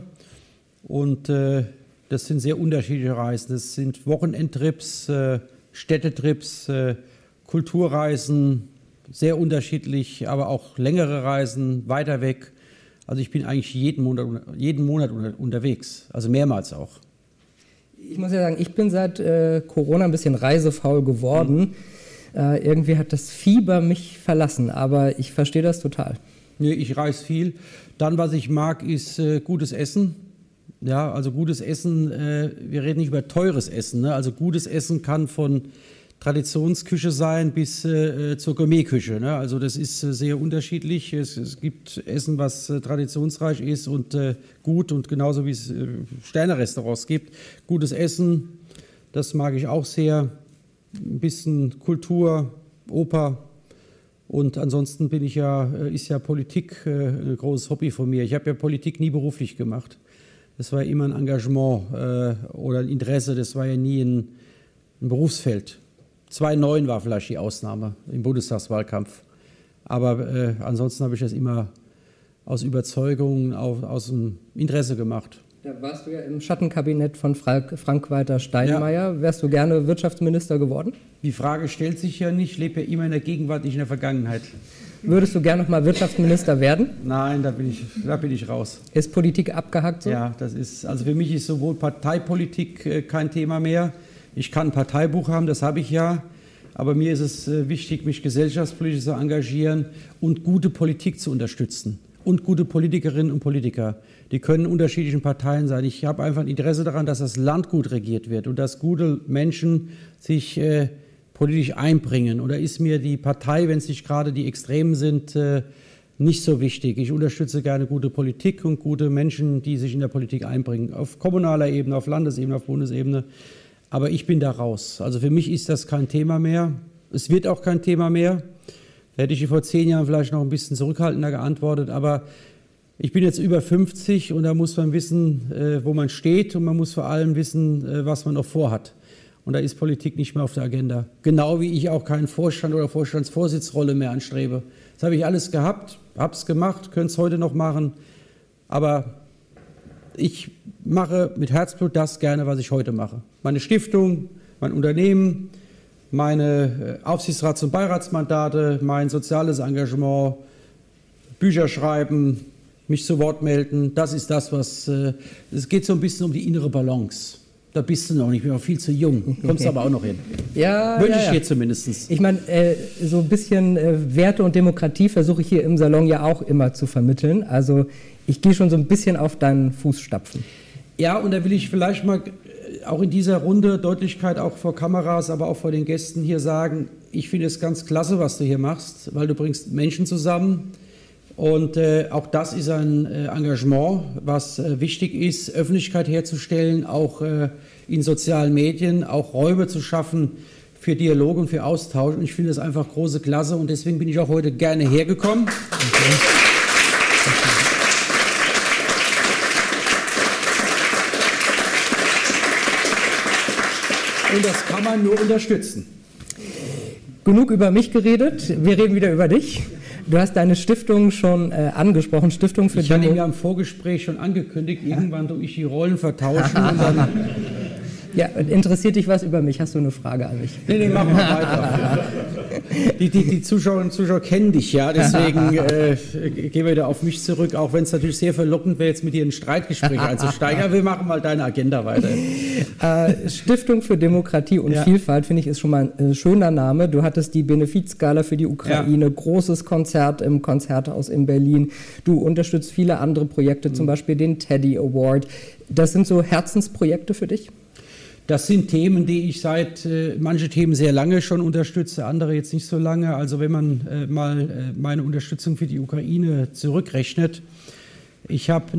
Und das sind sehr unterschiedliche Reisen. Das sind Wochenendtrips, Städtetrips, Kulturreisen, sehr unterschiedlich, aber auch längere Reisen, weiter weg. Also ich bin eigentlich jeden Monat unterwegs, also mehrmals auch. Ich muss ja sagen, ich bin seit Corona ein bisschen reisefaul geworden. Irgendwie hat das Fieber mich verlassen, aber ich verstehe das total. Nee, ich reise viel. Dann, was ich mag, ist gutes Essen. Ja, also gutes Essen, wir reden nicht über teures Essen. Ne? Also gutes Essen kann von Traditionsküche sein bis zur Gourmetküche. Ne? Also das ist sehr unterschiedlich. Es gibt Essen, was traditionsreich ist und gut und genauso wie es Sterne-Restaurants gibt. Gutes Essen, das mag ich auch sehr. Ein bisschen Kultur, Oper. Und ansonsten ist ja Politik ein großes Hobby von mir. Ich habe ja Politik nie beruflich gemacht. Das war immer ein Engagement oder ein Interesse, das war ja nie ein Berufsfeld. 2009 war vielleicht die Ausnahme im Bundestagswahlkampf. Aber ansonsten habe ich das immer aus Überzeugung, aus dem Interesse gemacht. Da warst du ja im Schattenkabinett von Frank-Walter Steinmeier. Ja. Wärst du gerne Wirtschaftsminister geworden? Die Frage stellt sich ja nicht. Ich lebe ja immer in der Gegenwart, nicht in der Vergangenheit. Würdest du gerne noch mal Wirtschaftsminister werden? Nein, da bin ich raus. Ist Politik abgehakt so? Ja, also für mich ist sowohl Parteipolitik kein Thema mehr. Ich kann ein Parteibuch haben, das habe ich ja. Aber mir ist es wichtig, mich gesellschaftspolitisch zu engagieren und gute Politik zu unterstützen. Und gute Politikerinnen und Politiker. Die können in unterschiedlichen Parteien sein. Ich habe einfach ein Interesse daran, dass das Land gut regiert wird und dass gute Menschen sich politisch einbringen. Und da ist mir die Partei, wenn es nicht gerade die Extremen sind, nicht so wichtig. Ich unterstütze gerne gute Politik und gute Menschen, die sich in der Politik einbringen. Auf kommunaler Ebene, auf Landesebene, auf Bundesebene. Aber ich bin da raus. Also für mich ist das kein Thema mehr. Es wird auch kein Thema mehr. Da hätte ich vor 10 Jahren vielleicht noch ein bisschen zurückhaltender geantwortet. Aber ich bin jetzt über 50 und da muss man wissen, wo man steht. Und man muss vor allem wissen, was man noch vorhat. Und da ist Politik nicht mehr auf der Agenda. Genau wie ich auch keinen Vorstand oder Vorstandsvorsitzrolle mehr anstrebe. Das habe ich alles gehabt, habe es gemacht, könnte es heute noch machen. Aber ich mache mit Herzblut das gerne, was ich heute mache. Meine Stiftung, mein Unternehmen, meine Aufsichtsrats- und Beiratsmandate, mein soziales Engagement, Bücher schreiben, mich zu Wort melden. Das ist das, was, es geht so ein bisschen um die innere Balance. Da bist du noch nicht, ich bin noch viel zu jung. Kommst aber auch noch hin. Ja, wünsche ich dir zumindest. Ich meine, so ein bisschen Werte und Demokratie versuche ich hier im Salon ja auch immer zu vermitteln. Also ich gehe schon so ein bisschen auf deinen Fußstapfen. Ja, und da will ich vielleicht mal auch in dieser Runde Deutlichkeit auch vor Kameras, aber auch vor den Gästen hier sagen, ich finde es ganz klasse, was du hier machst, weil du bringst Menschen zusammen. Und auch das ist ein Engagement, was wichtig ist, Öffentlichkeit herzustellen, auch in sozialen Medien, auch Räume zu schaffen für Dialog und für Austausch. Und ich finde das einfach große Klasse und deswegen bin ich auch heute gerne hergekommen. Und das kann man nur unterstützen. Genug über mich geredet, wir reden wieder über dich. Du hast deine Stiftung schon angesprochen, Stiftung für Ich hatte ihn ja im Vorgespräch schon angekündigt, irgendwann durch die Rollen vertauschen und dann... Ja, interessiert dich was über mich? Hast du eine Frage an mich? Nee, machen wir weiter. Die Zuschauerinnen und Zuschauer kennen dich ja, deswegen gehen wir wieder auf mich zurück, auch wenn es natürlich sehr verlockend wäre, jetzt mit dir in ein Streitgespräch einzusteigen. Ja, wir machen mal deine Agenda weiter. Stiftung für Demokratie und Vielfalt, finde ich, ist schon mal ein schöner Name. Du hattest die Benefizgala für die Ukraine, großes Konzert im Konzerthaus in Berlin. Du unterstützt viele andere Projekte, zum Beispiel den Teddy Award. Das sind so Herzensprojekte für dich? Das sind Themen, die ich manche Themen sehr lange schon unterstütze, andere jetzt nicht so lange. Also wenn man mal meine Unterstützung für die Ukraine zurückrechnet. Ich habe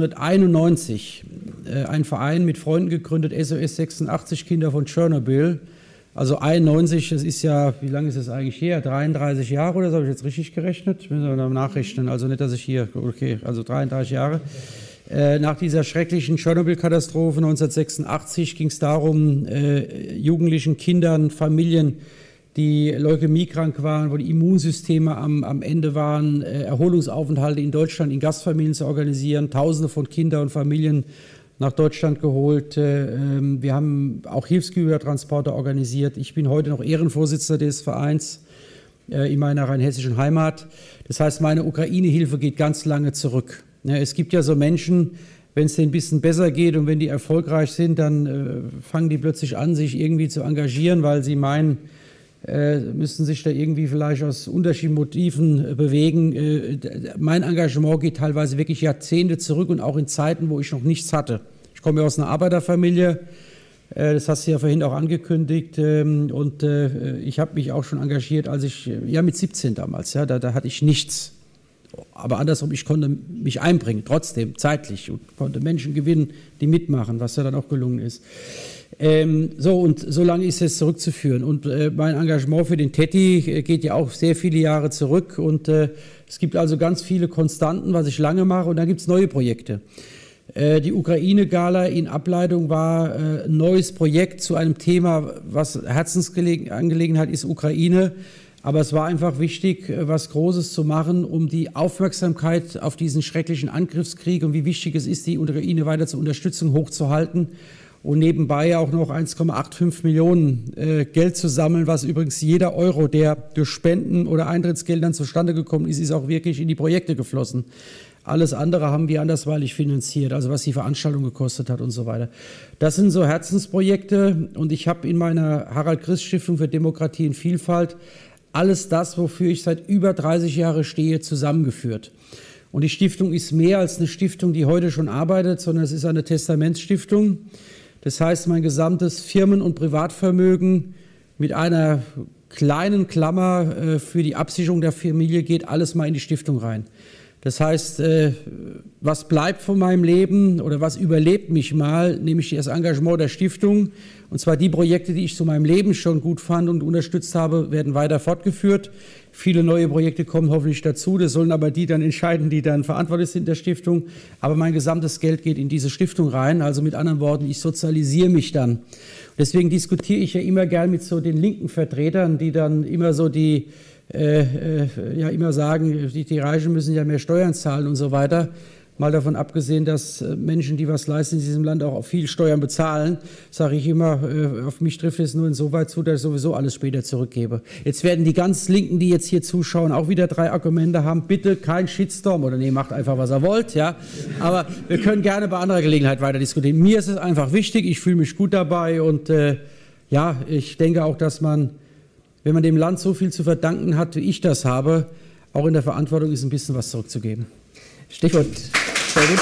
1991 einen Verein mit Freunden gegründet, SOS 86 Kinder von Tschernobyl. Also 91, das ist ja, wie lange ist das eigentlich her? 33 Jahre oder so, habe ich jetzt richtig gerechnet? Müssen wir mal nachrechnen, also nicht, dass ich hier, okay, also 33 Jahre. Nach dieser schrecklichen Tschernobyl-Katastrophe 1986 ging es darum, Jugendlichen, Kindern, Familien, die leukämiekrank waren, wo die Immunsysteme am Ende waren, Erholungsaufenthalte in Deutschland in Gastfamilien zu organisieren, Tausende von Kindern und Familien nach Deutschland geholt. Wir haben auch Hilfsgütertransporte organisiert. Ich bin heute noch Ehrenvorsitzender des Vereins in meiner rheinhessischen Heimat. Das heißt, meine Ukraine-Hilfe geht ganz lange zurück. Ja, es gibt ja so Menschen, wenn es denen ein bisschen besser geht und wenn die erfolgreich sind, dann fangen die plötzlich an, sich irgendwie zu engagieren, weil sie meinen, müssten sich da irgendwie vielleicht aus unterschiedlichen Motiven bewegen. Mein Engagement geht teilweise wirklich Jahrzehnte zurück und auch in Zeiten, wo ich noch nichts hatte. Ich komme ja aus einer Arbeiterfamilie, das hast du ja vorhin auch angekündigt, und ich habe mich auch schon engagiert, als ich, ja mit 17 damals, ja, da hatte ich nichts. Aber andersrum, ich konnte mich einbringen, trotzdem, zeitlich, und konnte Menschen gewinnen, die mitmachen, was ja dann auch gelungen ist. Und so lange ist es zurückzuführen. Und mein Engagement für den Teddy geht ja auch sehr viele Jahre zurück. Und es gibt also ganz viele Konstanten, was ich lange mache. Und dann gibt es neue Projekte. Die Ukraine-Gala in Ableitung war ein neues Projekt zu einem Thema, was Herzensangelegenheit ist, Ukraine. Aber es war einfach wichtig, was Großes zu machen, um die Aufmerksamkeit auf diesen schrecklichen Angriffskrieg und wie wichtig es ist, die Ukraine weiter zur Unterstützung hochzuhalten und nebenbei auch noch 1,85 Millionen Geld zu sammeln, was übrigens jeder Euro, der durch Spenden oder Eintrittsgeldern zustande gekommen ist, ist auch wirklich in die Projekte geflossen. Alles andere haben wir andersweitig finanziert, also was die Veranstaltung gekostet hat und so weiter. Das sind so Herzensprojekte und ich habe in meiner Harald-Christ-Stiftung für Demokratie und Vielfalt alles das, wofür ich seit über 30 Jahren stehe, zusammengeführt. Und die Stiftung ist mehr als eine Stiftung, die heute schon arbeitet, sondern es ist eine Testamentsstiftung. Das heißt, mein gesamtes Firmen- und Privatvermögen mit einer kleinen Klammer für die Absicherung der Familie geht alles mal in die Stiftung rein. Das heißt, was bleibt von meinem Leben oder was überlebt mich mal, nämlich das Engagement der Stiftung. Und zwar die Projekte, die ich zu meinem Leben schon gut fand und unterstützt habe, werden weiter fortgeführt. Viele neue Projekte kommen hoffentlich dazu. Das sollen aber die dann entscheiden, die dann verantwortlich sind der Stiftung. Aber mein gesamtes Geld geht in diese Stiftung rein. Also mit anderen Worten, ich sozialisiere mich dann. Deswegen diskutiere ich ja immer gern mit so den linken Vertretern, die dann immer so immer sagen, die Reichen müssen ja mehr Steuern zahlen und so weiter. Mal davon abgesehen, dass Menschen, die was leisten in diesem Land, auch viel Steuern bezahlen, sage ich immer, auf mich trifft es nur insoweit zu, dass ich sowieso alles später zurückgebe. Jetzt werden die ganz Linken, die jetzt hier zuschauen, auch wieder 3 Argumente haben. Bitte kein Shitstorm oder nee, macht einfach, was ihr wollt. Ja? Aber wir können gerne bei anderer Gelegenheit weiter diskutieren. Mir ist es einfach wichtig, ich fühle mich gut dabei und ja, ich denke auch, dass man, wenn man dem Land so viel zu verdanken hat, wie ich das habe, auch in der Verantwortung ist, ein bisschen was zurückzugeben. Stichwort, sehr gut.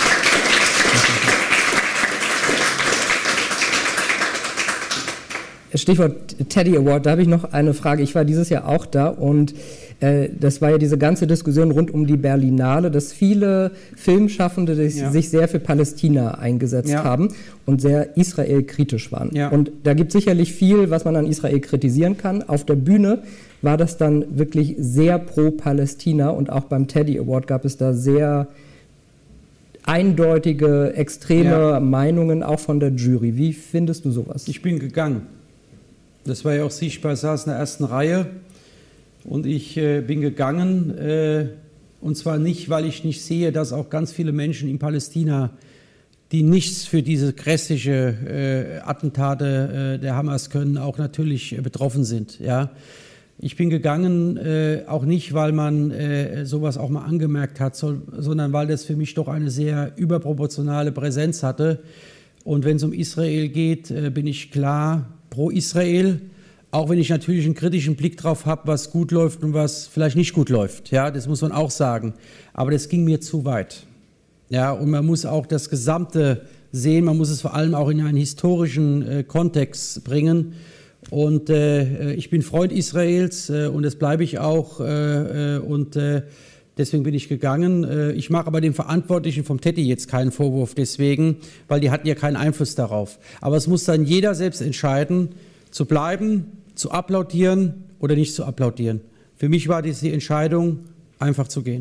Stichwort Teddy Award, da habe ich noch eine Frage. Ich war dieses Jahr auch da und das war ja diese ganze Diskussion rund um die Berlinale, dass viele Filmschaffende sich sehr für Palästina eingesetzt haben und sehr Israel-kritisch waren. Ja. Und da gibt es sicherlich viel, was man an Israel kritisieren kann. Auf der Bühne war das dann wirklich sehr pro Palästina und auch beim Teddy Award gab es da sehr eindeutige, extreme Meinungen, auch von der Jury. Wie findest du sowas? Ich bin gegangen. Das war ja auch sichtbar, ich saß in der ersten Reihe und ich bin gegangen und zwar nicht, weil ich nicht sehe, dass auch ganz viele Menschen in Palästina, die nichts für diese grässliche Attentate der Hamas können, auch natürlich betroffen sind, ja. Ich bin gegangen, auch nicht, weil man sowas auch mal angemerkt hat, sondern weil das für mich doch eine sehr überproportionale Präsenz hatte. Und wenn es um Israel geht, bin ich klar pro Israel, auch wenn ich natürlich einen kritischen Blick drauf habe, was gut läuft und was vielleicht nicht gut läuft. Ja, das muss man auch sagen. Aber das ging mir zu weit. Ja, und man muss auch das Gesamte sehen, man muss es vor allem auch in einen historischen Kontext bringen. Und ich bin Freund Israels und das bleibe ich auch und deswegen bin ich gegangen. Ich mache aber dem Verantwortlichen vom Teddy jetzt keinen Vorwurf deswegen, weil die hatten ja keinen Einfluss darauf. Aber es muss dann jeder selbst entscheiden, zu bleiben, zu applaudieren oder nicht zu applaudieren. Für mich war die Entscheidung, einfach zu gehen.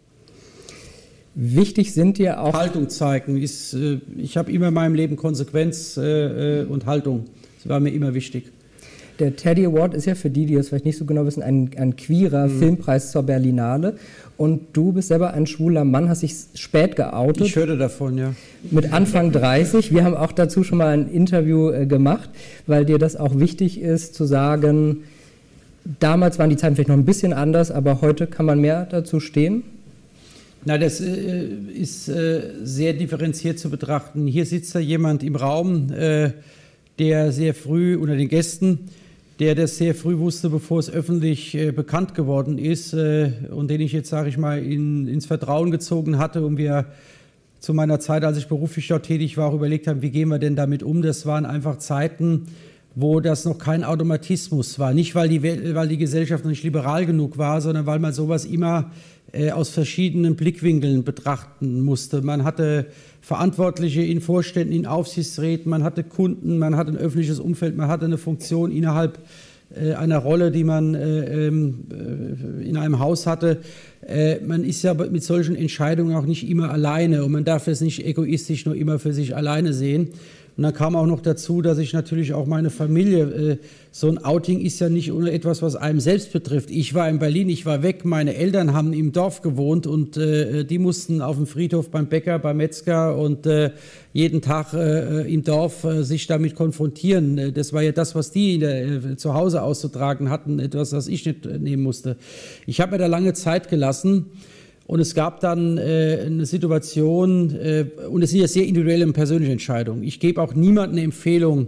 Wichtig sind dir auch... Haltung zeigen. Ich habe immer in meinem Leben Konsequenz und Haltung. Das war mir immer wichtig. Der Teddy Award ist ja für die das vielleicht nicht so genau wissen, ein queerer Filmpreis zur Berlinale. Und du bist selber ein schwuler Mann, hast dich spät geoutet. Ich hörte davon, ja. Mit Anfang 30. Wir haben auch dazu schon mal ein Interview gemacht, weil dir das auch wichtig ist, zu sagen, damals waren die Zeiten vielleicht noch ein bisschen anders, aber heute kann man mehr dazu stehen. Na, das ist sehr differenziert zu betrachten. Hier sitzt da jemand im Raum, der sehr früh unter den Gästen, der das sehr früh wusste, bevor es öffentlich bekannt geworden ist und den ich jetzt, sage ich mal, ins Vertrauen gezogen hatte und wir zu meiner Zeit, als ich beruflich dort tätig war, auch überlegt haben, wie gehen wir denn damit um. Das waren einfach Zeiten, wo das noch kein Automatismus war. Nicht, weil die Gesellschaft noch nicht liberal genug war, sondern weil man sowas immer aus verschiedenen Blickwinkeln betrachten musste. Man hatte Verantwortliche in Vorständen, in Aufsichtsräten, man hatte Kunden, man hatte ein öffentliches Umfeld, man hatte eine Funktion innerhalb einer Rolle, die man in einem Haus hatte. Man ist ja mit solchen Entscheidungen auch nicht immer alleine und man darf das nicht egoistisch nur immer für sich alleine sehen. Und dann kam auch noch dazu, dass ich natürlich auch meine Familie, so ein Outing ist ja nicht nur etwas, was einem selbst betrifft. Ich war in Berlin, ich war weg, meine Eltern haben im Dorf gewohnt und die mussten auf dem Friedhof beim Bäcker, beim Metzger und jeden Tag im Dorf sich damit konfrontieren. Das war ja das, was die zu Hause auszutragen hatten, etwas, was ich nicht nehmen musste. Ich habe mir da lange Zeit gelassen. Und es gab dann eine Situation, und es sind ja sehr individuelle und persönliche Entscheidungen. Ich gebe auch niemandem eine Empfehlung,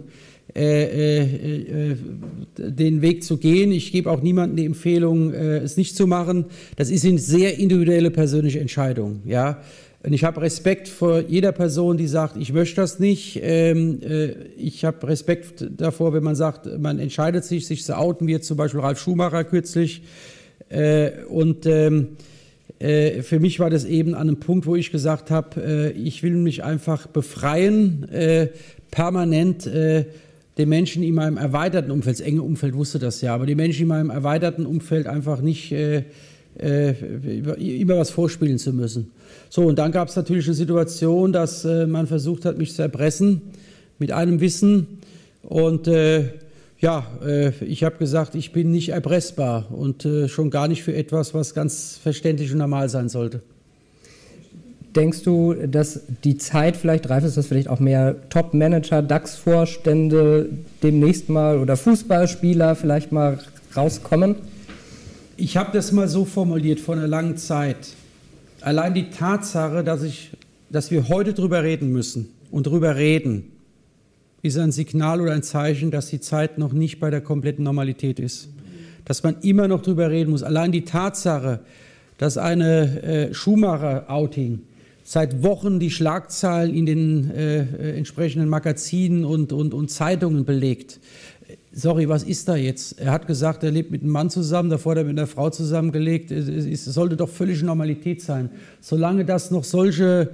den Weg zu gehen. Ich gebe auch niemandem eine Empfehlung, es nicht zu machen. Das ist eine sehr individuelle persönliche Entscheidung. Ja? Und ich habe Respekt vor jeder Person, die sagt, ich möchte das nicht. Ich habe Respekt davor, wenn man sagt, man entscheidet sich zu outen, wie jetzt zum Beispiel Ralf Schumacher kürzlich. Für mich war das eben an einem Punkt, wo ich gesagt habe, ich will mich einfach befreien, permanent den Menschen in meinem erweiterten Umfeld, das enge Umfeld wusste das ja, aber die Menschen in meinem erweiterten Umfeld einfach nicht immer was vorspielen zu müssen. So, und dann gab es natürlich eine Situation, dass man versucht hat, mich zu erpressen mit einem Wissen und ich habe gesagt, ich bin nicht erpressbar und schon gar nicht für etwas, was ganz verständlich und normal sein sollte. denkst du, dass die Zeit vielleicht reif ist, dass vielleicht auch mehr Top-Manager, DAX-Vorstände demnächst mal oder Fußballspieler vielleicht mal rauskommen? Ich habe das mal so formuliert vor einer langen Zeit. Allein die Tatsache, dass wir heute drüber reden müssen und drüber reden, ist ein Signal oder ein Zeichen, dass die Zeit noch nicht bei der kompletten Normalität ist. Dass man immer noch drüber reden muss. Allein die Tatsache, dass eine Schumacher-Outing seit Wochen die Schlagzeilen in den entsprechenden Magazinen und Zeitungen belegt. Sorry, was ist da jetzt? Er hat gesagt, er lebt mit einem Mann zusammen, davor hat er mit einer Frau zusammengelegt. Es sollte doch völlig Normalität sein. Solange das noch solche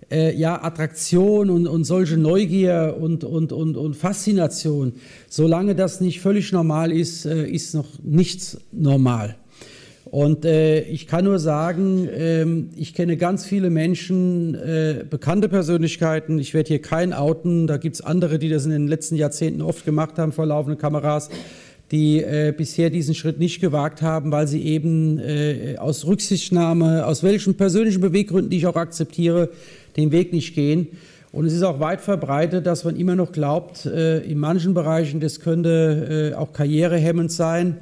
Attraktion und solche Neugier und Faszination, solange das nicht völlig normal ist, ist noch nichts normal. Und ich kann nur sagen, ich kenne ganz viele Menschen, bekannte Persönlichkeiten, ich werde hier keinen outen, da gibt es andere, die das in den letzten Jahrzehnten oft gemacht haben vor laufenden Kameras, die bisher diesen Schritt nicht gewagt haben, weil sie eben aus Rücksichtnahme, aus welchen persönlichen Beweggründen, die ich auch akzeptiere, den Weg nicht gehen. Und es ist auch weit verbreitet, dass man immer noch glaubt, in manchen Bereichen, das könnte auch karrierehemmend sein.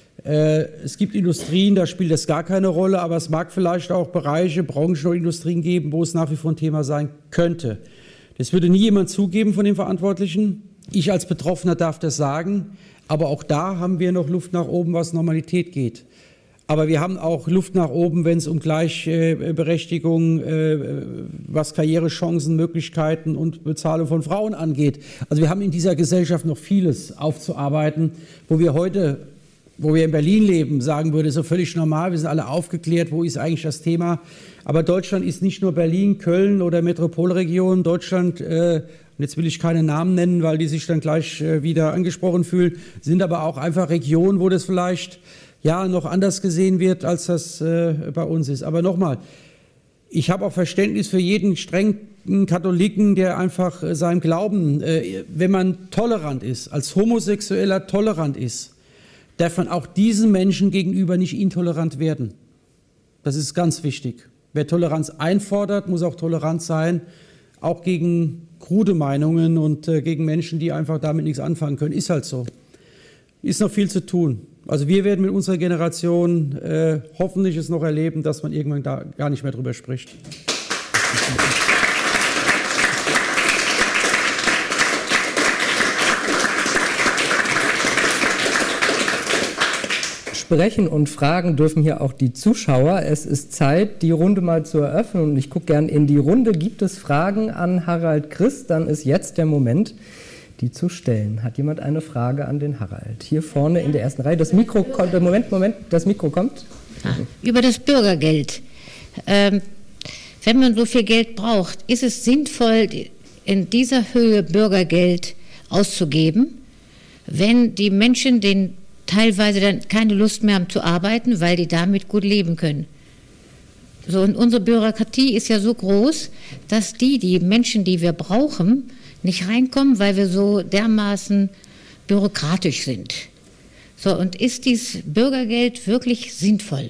Es gibt Industrien, da spielt das gar keine Rolle, aber es mag vielleicht auch Bereiche, Branchen oder Industrien geben, wo es nach wie vor ein Thema sein könnte. Das würde nie jemand zugeben von den Verantwortlichen. Ich als Betroffener darf das sagen, aber auch da haben wir noch Luft nach oben, was Normalität geht. Aber wir haben auch Luft nach oben, wenn es um Gleichberechtigung, was Karrierechancen, Möglichkeiten und Bezahlung von Frauen angeht. Also wir haben in dieser Gesellschaft noch vieles aufzuarbeiten, wo wir heute, wo wir in Berlin leben, sagen würde, so völlig normal, wir sind alle aufgeklärt, wo ist eigentlich das Thema. Aber Deutschland ist nicht nur Berlin, Köln oder Metropolregion. Deutschland, und jetzt will ich keine Namen nennen, weil die sich dann gleich wieder angesprochen fühlen, sind aber auch einfach Regionen, wo das vielleicht noch anders gesehen wird, als das bei uns ist. Aber nochmal, ich habe auch Verständnis für jeden strengen Katholiken, der einfach seinem Glauben, wenn man tolerant ist, als Homosexueller tolerant ist, darf man auch diesen Menschen gegenüber nicht intolerant werden. Das ist ganz wichtig. Wer Toleranz einfordert, muss auch tolerant sein, auch gegen krude Meinungen und gegen Menschen, die einfach damit nichts anfangen können. Ist halt so. Ist noch viel zu tun. Also wir werden mit unserer Generation hoffentlich es noch erleben, dass man irgendwann da gar nicht mehr drüber spricht. Sprechen und fragen dürfen hier auch die Zuschauer. Es ist Zeit, die Runde mal zu eröffnen und ich gucke gern in die Runde. Gibt es Fragen an Harald Christ? Dann ist jetzt der Moment, die zu stellen. Hat jemand eine Frage an den Harald? Hier vorne in der ersten Reihe. Das Mikro kommt. Moment, das Mikro kommt. Über das Bürgergeld. Wenn man so viel Geld braucht, ist es sinnvoll, in dieser Höhe Bürgergeld auszugeben, wenn die Menschen teilweise dann keine Lust mehr haben zu arbeiten, weil die damit gut leben können. So, und unsere Bürokratie ist ja so groß, dass die Menschen, die wir brauchen, nicht reinkommen, weil wir so dermaßen bürokratisch sind. So, und ist dieses Bürgergeld wirklich sinnvoll?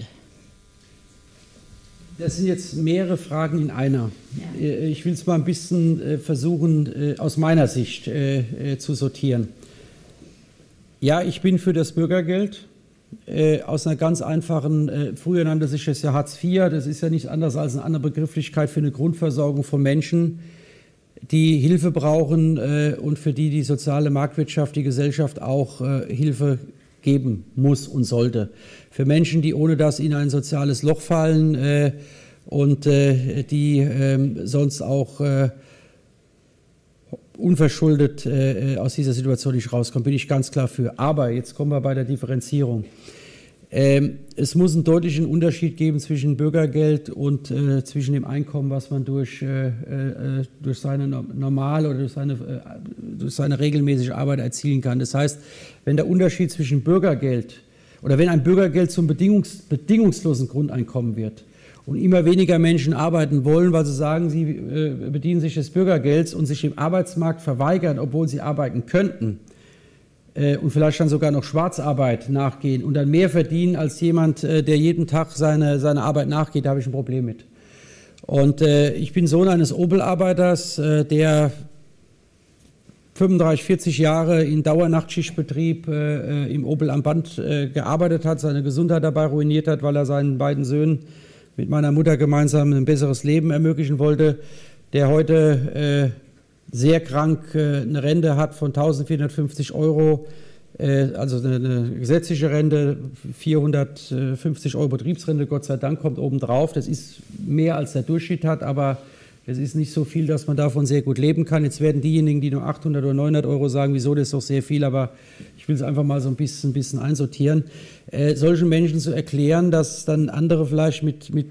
Das sind jetzt mehrere Fragen in einer. Ja. Ich will es mal ein bisschen versuchen, aus meiner Sicht zu sortieren. Ja, ich bin für das Bürgergeld, aus einer ganz einfachen, früher nannte sich das ja Hartz IV, das ist ja nichts anderes als eine andere Begrifflichkeit für eine Grundversorgung von Menschen, die Hilfe brauchen und für die soziale Marktwirtschaft, die Gesellschaft auch Hilfe geben muss und sollte. Für Menschen, die ohne das in ein soziales Loch fallen und die sonst auch unverschuldet aus dieser Situation nicht rauskommen, bin ich ganz klar für. Aber jetzt kommen wir bei der Differenzierung. Es muss einen deutlichen Unterschied geben zwischen Bürgergeld und zwischen dem Einkommen, was man durch seine normale oder durch seine regelmäßige Arbeit erzielen kann. Das heißt, wenn der Unterschied zwischen Bürgergeld oder wenn ein Bürgergeld zum bedingungslosen Grundeinkommen wird und immer weniger Menschen arbeiten wollen, weil sie sagen, sie bedienen sich des Bürgergelds und sich dem Arbeitsmarkt verweigern, obwohl sie arbeiten könnten, und vielleicht dann sogar noch Schwarzarbeit nachgehen und dann mehr verdienen als jemand, der jeden Tag seine Arbeit nachgeht, da habe ich ein Problem mit. Und ich bin Sohn eines Opel-Arbeiters, der 35, 40 Jahre in Dauernachtschichtbetrieb im Opel am Band gearbeitet hat, seine Gesundheit dabei ruiniert hat, weil er seinen beiden Söhnen mit meiner Mutter gemeinsam ein besseres Leben ermöglichen wollte, der heute sehr krank eine Rente hat von 1.450 €, also eine gesetzliche Rente, 450 € Betriebsrente, Gott sei Dank, kommt obendrauf. Das ist mehr als der Durchschnitt hat, aber es ist nicht so viel, dass man davon sehr gut leben kann. Jetzt werden diejenigen, die nur 800 oder 900 € sagen, wieso, das ist doch sehr viel, aber ich will es einfach mal so ein bisschen einsortieren. Solchen Menschen zu erklären, dass dann andere vielleicht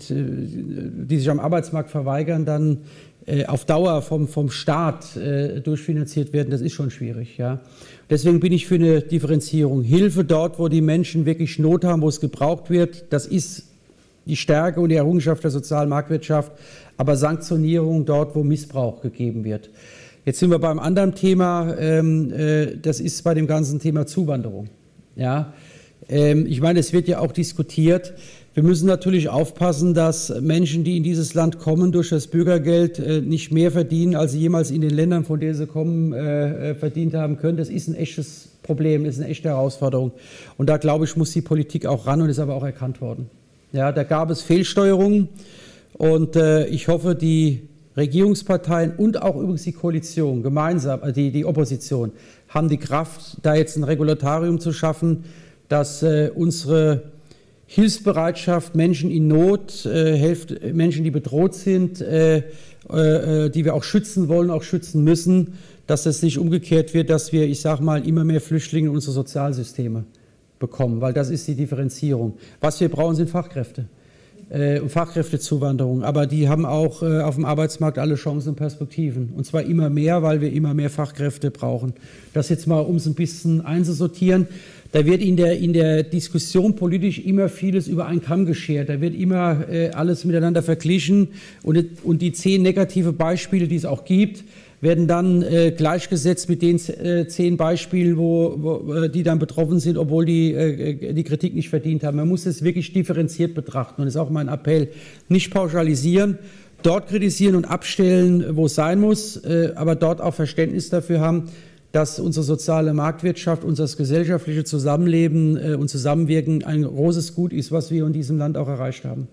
die sich am Arbeitsmarkt verweigern, dann auf Dauer vom Staat durchfinanziert werden, das ist schon schwierig. Ja. Deswegen bin ich für eine Differenzierung. Hilfe dort, wo die Menschen wirklich Not haben, wo es gebraucht wird, das ist die Stärke und die Errungenschaft der sozialen Marktwirtschaft, aber Sanktionierung dort, wo Missbrauch gegeben wird. Jetzt sind wir beim anderen Thema, das ist bei dem ganzen Thema Zuwanderung. Ja. Ich meine, es wird ja auch diskutiert. Wir müssen natürlich aufpassen, dass Menschen, die in dieses Land kommen, durch das Bürgergeld nicht mehr verdienen, als sie jemals in den Ländern, von denen sie kommen, verdient haben können. Das ist ein echtes Problem, das ist eine echte Herausforderung. Und da, glaube ich, muss die Politik auch ran und ist aber auch erkannt worden. Ja, da gab es Fehlsteuerungen und ich hoffe, die Regierungsparteien und auch übrigens die Koalition gemeinsam, die Opposition, haben die Kraft, da jetzt ein Regulatorium zu schaffen, dass unsere Hilfsbereitschaft, Menschen in Not, Menschen, die bedroht sind, die wir auch schützen wollen, auch schützen müssen, dass das nicht umgekehrt wird, dass wir, ich sage mal, immer mehr Flüchtlinge in unsere Sozialsysteme bekommen, weil das ist die Differenzierung. Was wir brauchen, sind Fachkräfte und Fachkräftezuwanderung, aber die haben auch auf dem Arbeitsmarkt alle Chancen und Perspektiven und zwar immer mehr, weil wir immer mehr Fachkräfte brauchen. Das jetzt mal, um es ein bisschen einzusortieren. Da wird in der Diskussion politisch immer vieles über einen Kamm geschert. Da wird immer alles miteinander verglichen und die 10 negative Beispiele, die es auch gibt, werden dann gleichgesetzt mit den 10 Beispielen, die dann betroffen sind, obwohl die Kritik nicht verdient haben. Man muss es wirklich differenziert betrachten und das ist auch mein Appell. Nicht pauschalisieren, dort kritisieren und abstellen, wo es sein muss, aber dort auch Verständnis dafür haben, dass unsere soziale Marktwirtschaft, unser gesellschaftliche Zusammenleben und Zusammenwirken ein großes Gut ist, was wir in diesem Land auch erreicht haben.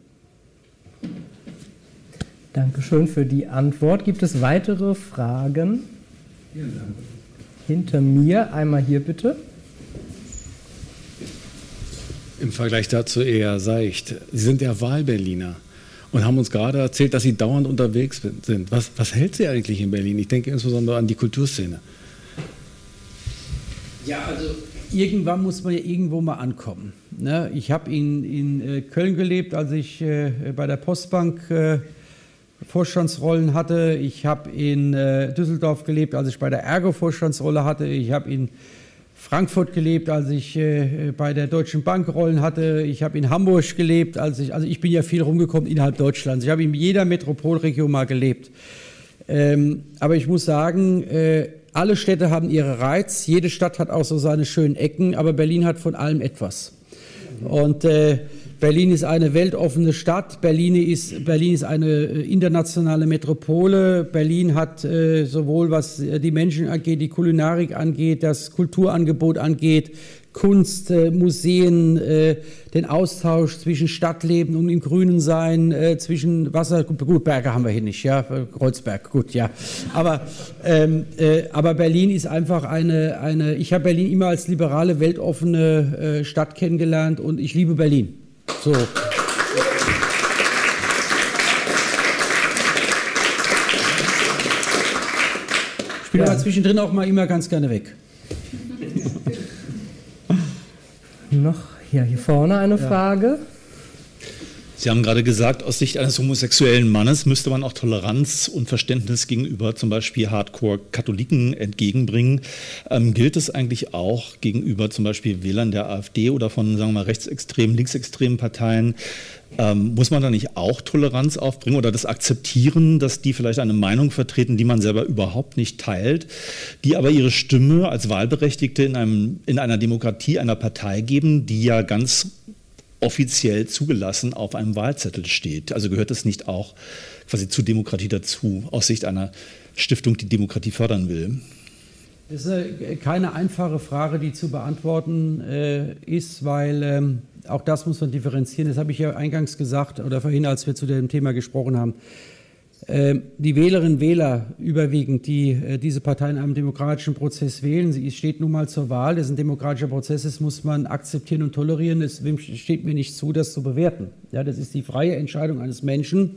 Dankeschön für die Antwort. Gibt es weitere Fragen? Hinter mir, einmal hier bitte. Im Vergleich dazu eher seicht. Sie sind ja Wahlberliner und haben uns gerade erzählt, dass Sie dauernd unterwegs sind. Was hält Sie eigentlich in Berlin? Ich denke insbesondere an die Kulturszene. Ja, also irgendwann muss man ja irgendwo mal ankommen. Ne? Ich habe in Köln gelebt, als ich bei der Postbank Vorstandsrollen hatte. Ich habe in Düsseldorf gelebt, als ich bei der Ergo Vorstandsrolle hatte. Ich habe in Frankfurt gelebt, als ich bei der Deutschen Bank Rollen hatte. Ich habe in Hamburg gelebt, also ich bin ja viel rumgekommen innerhalb Deutschlands. Ich habe in jeder Metropolregion mal gelebt. Aber ich muss sagen, alle Städte haben ihre Reiz, jede Stadt hat auch so seine schönen Ecken, aber Berlin hat von allem etwas. Und Berlin ist eine weltoffene Stadt, Berlin ist eine internationale Metropole, Berlin hat sowohl was die Menschen angeht, die Kulinarik angeht, das Kulturangebot angeht, Kunst, Museen, den Austausch zwischen Stadtleben und im Grünen sein, zwischen Wasser, gut, Berge haben wir hier nicht, ja, Kreuzberg, gut, ja. Aber Berlin ist einfach ich habe Berlin immer als liberale, weltoffene Stadt kennengelernt und ich liebe Berlin. So. Ich bin aber zwischendrin auch mal immer ganz gerne weg. Noch hier vorne eine Frage. Sie haben gerade gesagt, aus Sicht eines homosexuellen Mannes müsste man auch Toleranz und Verständnis gegenüber zum Beispiel Hardcore-Katholiken entgegenbringen. Gilt es eigentlich auch gegenüber zum Beispiel Wählern der AfD oder von, sagen wir mal, rechtsextremen, linksextremen Parteien? Muss man da nicht auch Toleranz aufbringen oder das akzeptieren, dass die vielleicht eine Meinung vertreten, die man selber überhaupt nicht teilt, die aber ihre Stimme als Wahlberechtigte in einer Demokratie, einer Partei geben, die ja ganz offiziell zugelassen auf einem Wahlzettel steht. Also gehört es nicht auch quasi zur Demokratie dazu, aus Sicht einer Stiftung, die Demokratie fördern will? Das ist keine einfache Frage, die zu beantworten ist, weil auch das muss man differenzieren. Das habe ich ja eingangs gesagt oder vorhin, als wir zu dem Thema gesprochen haben. Die Wählerinnen und Wähler überwiegend, die diese Partei in einem demokratischen Prozess wählen, sie steht nun mal zur Wahl, das ist ein demokratischer Prozess, das muss man akzeptieren und tolerieren, es steht mir nicht zu, das zu bewerten. Ja, das ist die freie Entscheidung eines Menschen,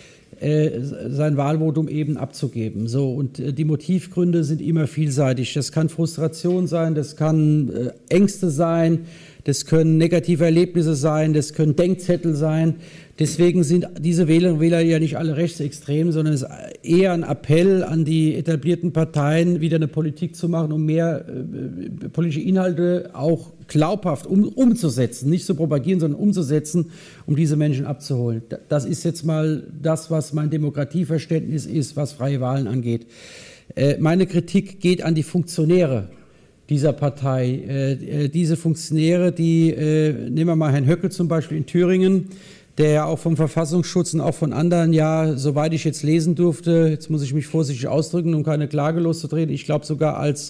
sein Wahlvotum eben abzugeben. So, und die Motivgründe sind immer vielseitig. Das kann Frustration sein, das kann Ängste sein, das können negative Erlebnisse sein, das können Denkzettel sein. Deswegen sind diese Wählerinnen und Wähler ja nicht alle rechtsextrem, sondern es ist eher ein Appell an die etablierten Parteien, wieder eine Politik zu machen, um mehr politische Inhalte auch glaubhaft umzusetzen, nicht zu propagieren, sondern umzusetzen, um diese Menschen abzuholen. Das ist jetzt mal das, was mein Demokratieverständnis ist, was freie Wahlen angeht. Meine Kritik geht an die Funktionäre dieser Partei. Diese Funktionäre, nehmen wir mal Herrn Höcke zum Beispiel in Thüringen, der ja auch vom Verfassungsschutz und auch von anderen, ja, soweit ich jetzt lesen durfte, jetzt muss ich mich vorsichtig ausdrücken, um keine Klage loszudrehen, ich glaube sogar als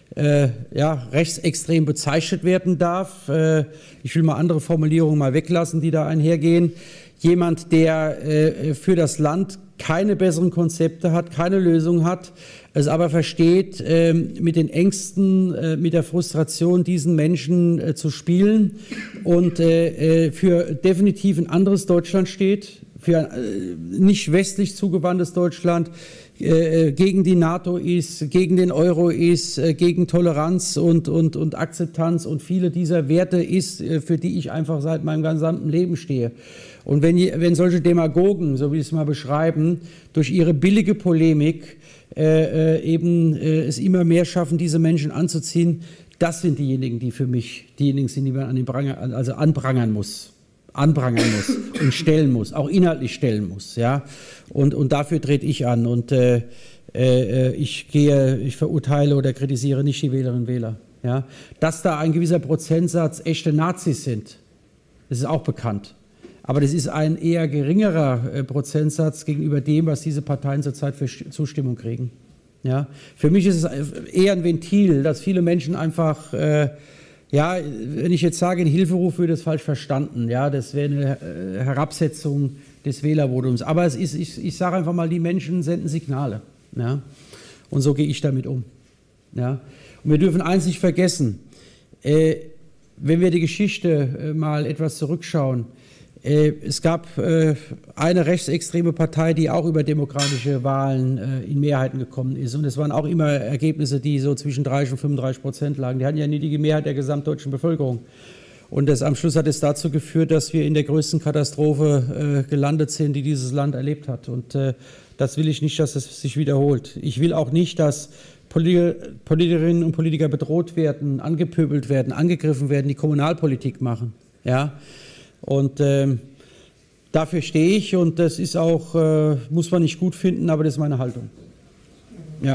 rechtsextrem bezeichnet werden darf. Ich will mal andere Formulierungen mal weglassen, die da einhergehen. Jemand, der für das Land keine besseren Konzepte hat, keine Lösung hat, es aber versteht, mit den Ängsten, mit der Frustration diesen Menschen zu spielen und für definitiv ein anderes Deutschland steht, für nicht westlich zugewandtes Deutschland, gegen die NATO ist, gegen den Euro ist, gegen Toleranz und Akzeptanz und viele dieser Werte ist, für die ich einfach seit meinem gesamten Leben stehe. Und wenn solche Demagogen, so wie sie es mal beschreiben, durch ihre billige Polemik es immer mehr schaffen, diese Menschen anzuziehen, das sind diejenigen, die für mich diejenigen sind, die man anprangern muss und stellen muss, auch inhaltlich stellen muss, ja. Und dafür trete ich an und ich verurteile oder kritisiere nicht die Wählerinnen und Wähler, ja. Dass da ein gewisser Prozentsatz echte Nazis sind, das ist auch bekannt. Aber das ist ein eher geringerer Prozentsatz gegenüber dem, was diese Parteien zurzeit für Zustimmung kriegen. Ja? Für mich ist es eher ein Ventil, dass viele Menschen einfach, wenn ich jetzt sage, ein Hilferuf, wird das falsch verstanden. Ja? Das wäre eine Herabsetzung des Wählervotums. Aber es ist, ich sage einfach mal, die Menschen senden Signale. Ja? Und so gehe ich damit um. Ja? Und wir dürfen eins nicht vergessen, wenn wir die Geschichte mal etwas zurückschauen, es gab eine rechtsextreme Partei, die auch über demokratische Wahlen in Mehrheiten gekommen ist. Und es waren auch immer Ergebnisse, die so zwischen 30% und 35% lagen. Die hatten ja nie die Mehrheit der gesamtdeutschen Bevölkerung. Und am Schluss hat es dazu geführt, dass wir in der größten Katastrophe gelandet sind, die dieses Land erlebt hat. Und das will ich nicht, dass es sich wiederholt. Ich will auch nicht, dass Politikerinnen und Politiker bedroht werden, angepöbelt werden, angegriffen werden, die Kommunalpolitik machen. Ja. Und dafür stehe ich und das ist auch, muss man nicht gut finden, aber das ist meine Haltung. Ja.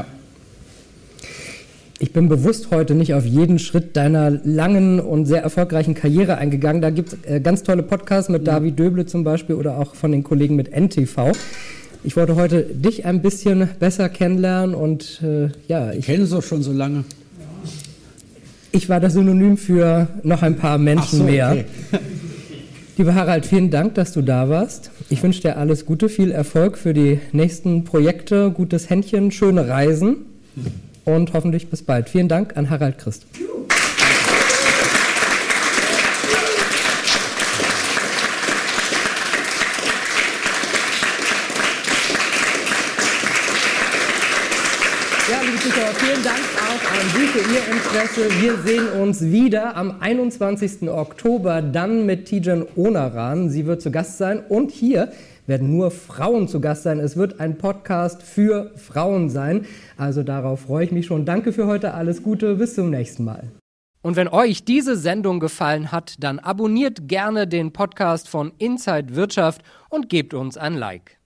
Ich bin bewusst heute nicht auf jeden Schritt deiner langen und sehr erfolgreichen Karriere eingegangen. Da gibt es ganz tolle Podcasts mit David Döble zum Beispiel oder auch von den Kollegen mit NTV. Ich wollte heute dich ein bisschen besser kennenlernen und ich kenne es doch schon so lange. Ich war das Synonym für noch ein paar Menschen mehr. Okay. Lieber Harald, vielen Dank, dass du da warst. Ich wünsche dir alles Gute, viel Erfolg für die nächsten Projekte, gutes Händchen, schöne Reisen und hoffentlich bis bald. Vielen Dank an Harald Christ. Ja, liebe Zuschauer, vielen Dank auch an Sie für Ihr Interesse. Wir sehen uns wieder am 21. Oktober, dann mit Tijen Onaran. Sie wird zu Gast sein und hier werden nur Frauen zu Gast sein. Es wird ein Podcast für Frauen sein. Also darauf freue ich mich schon. Danke für heute, alles Gute, bis zum nächsten Mal. Und wenn euch diese Sendung gefallen hat, dann abonniert gerne den Podcast von Inside Wirtschaft und gebt uns ein Like.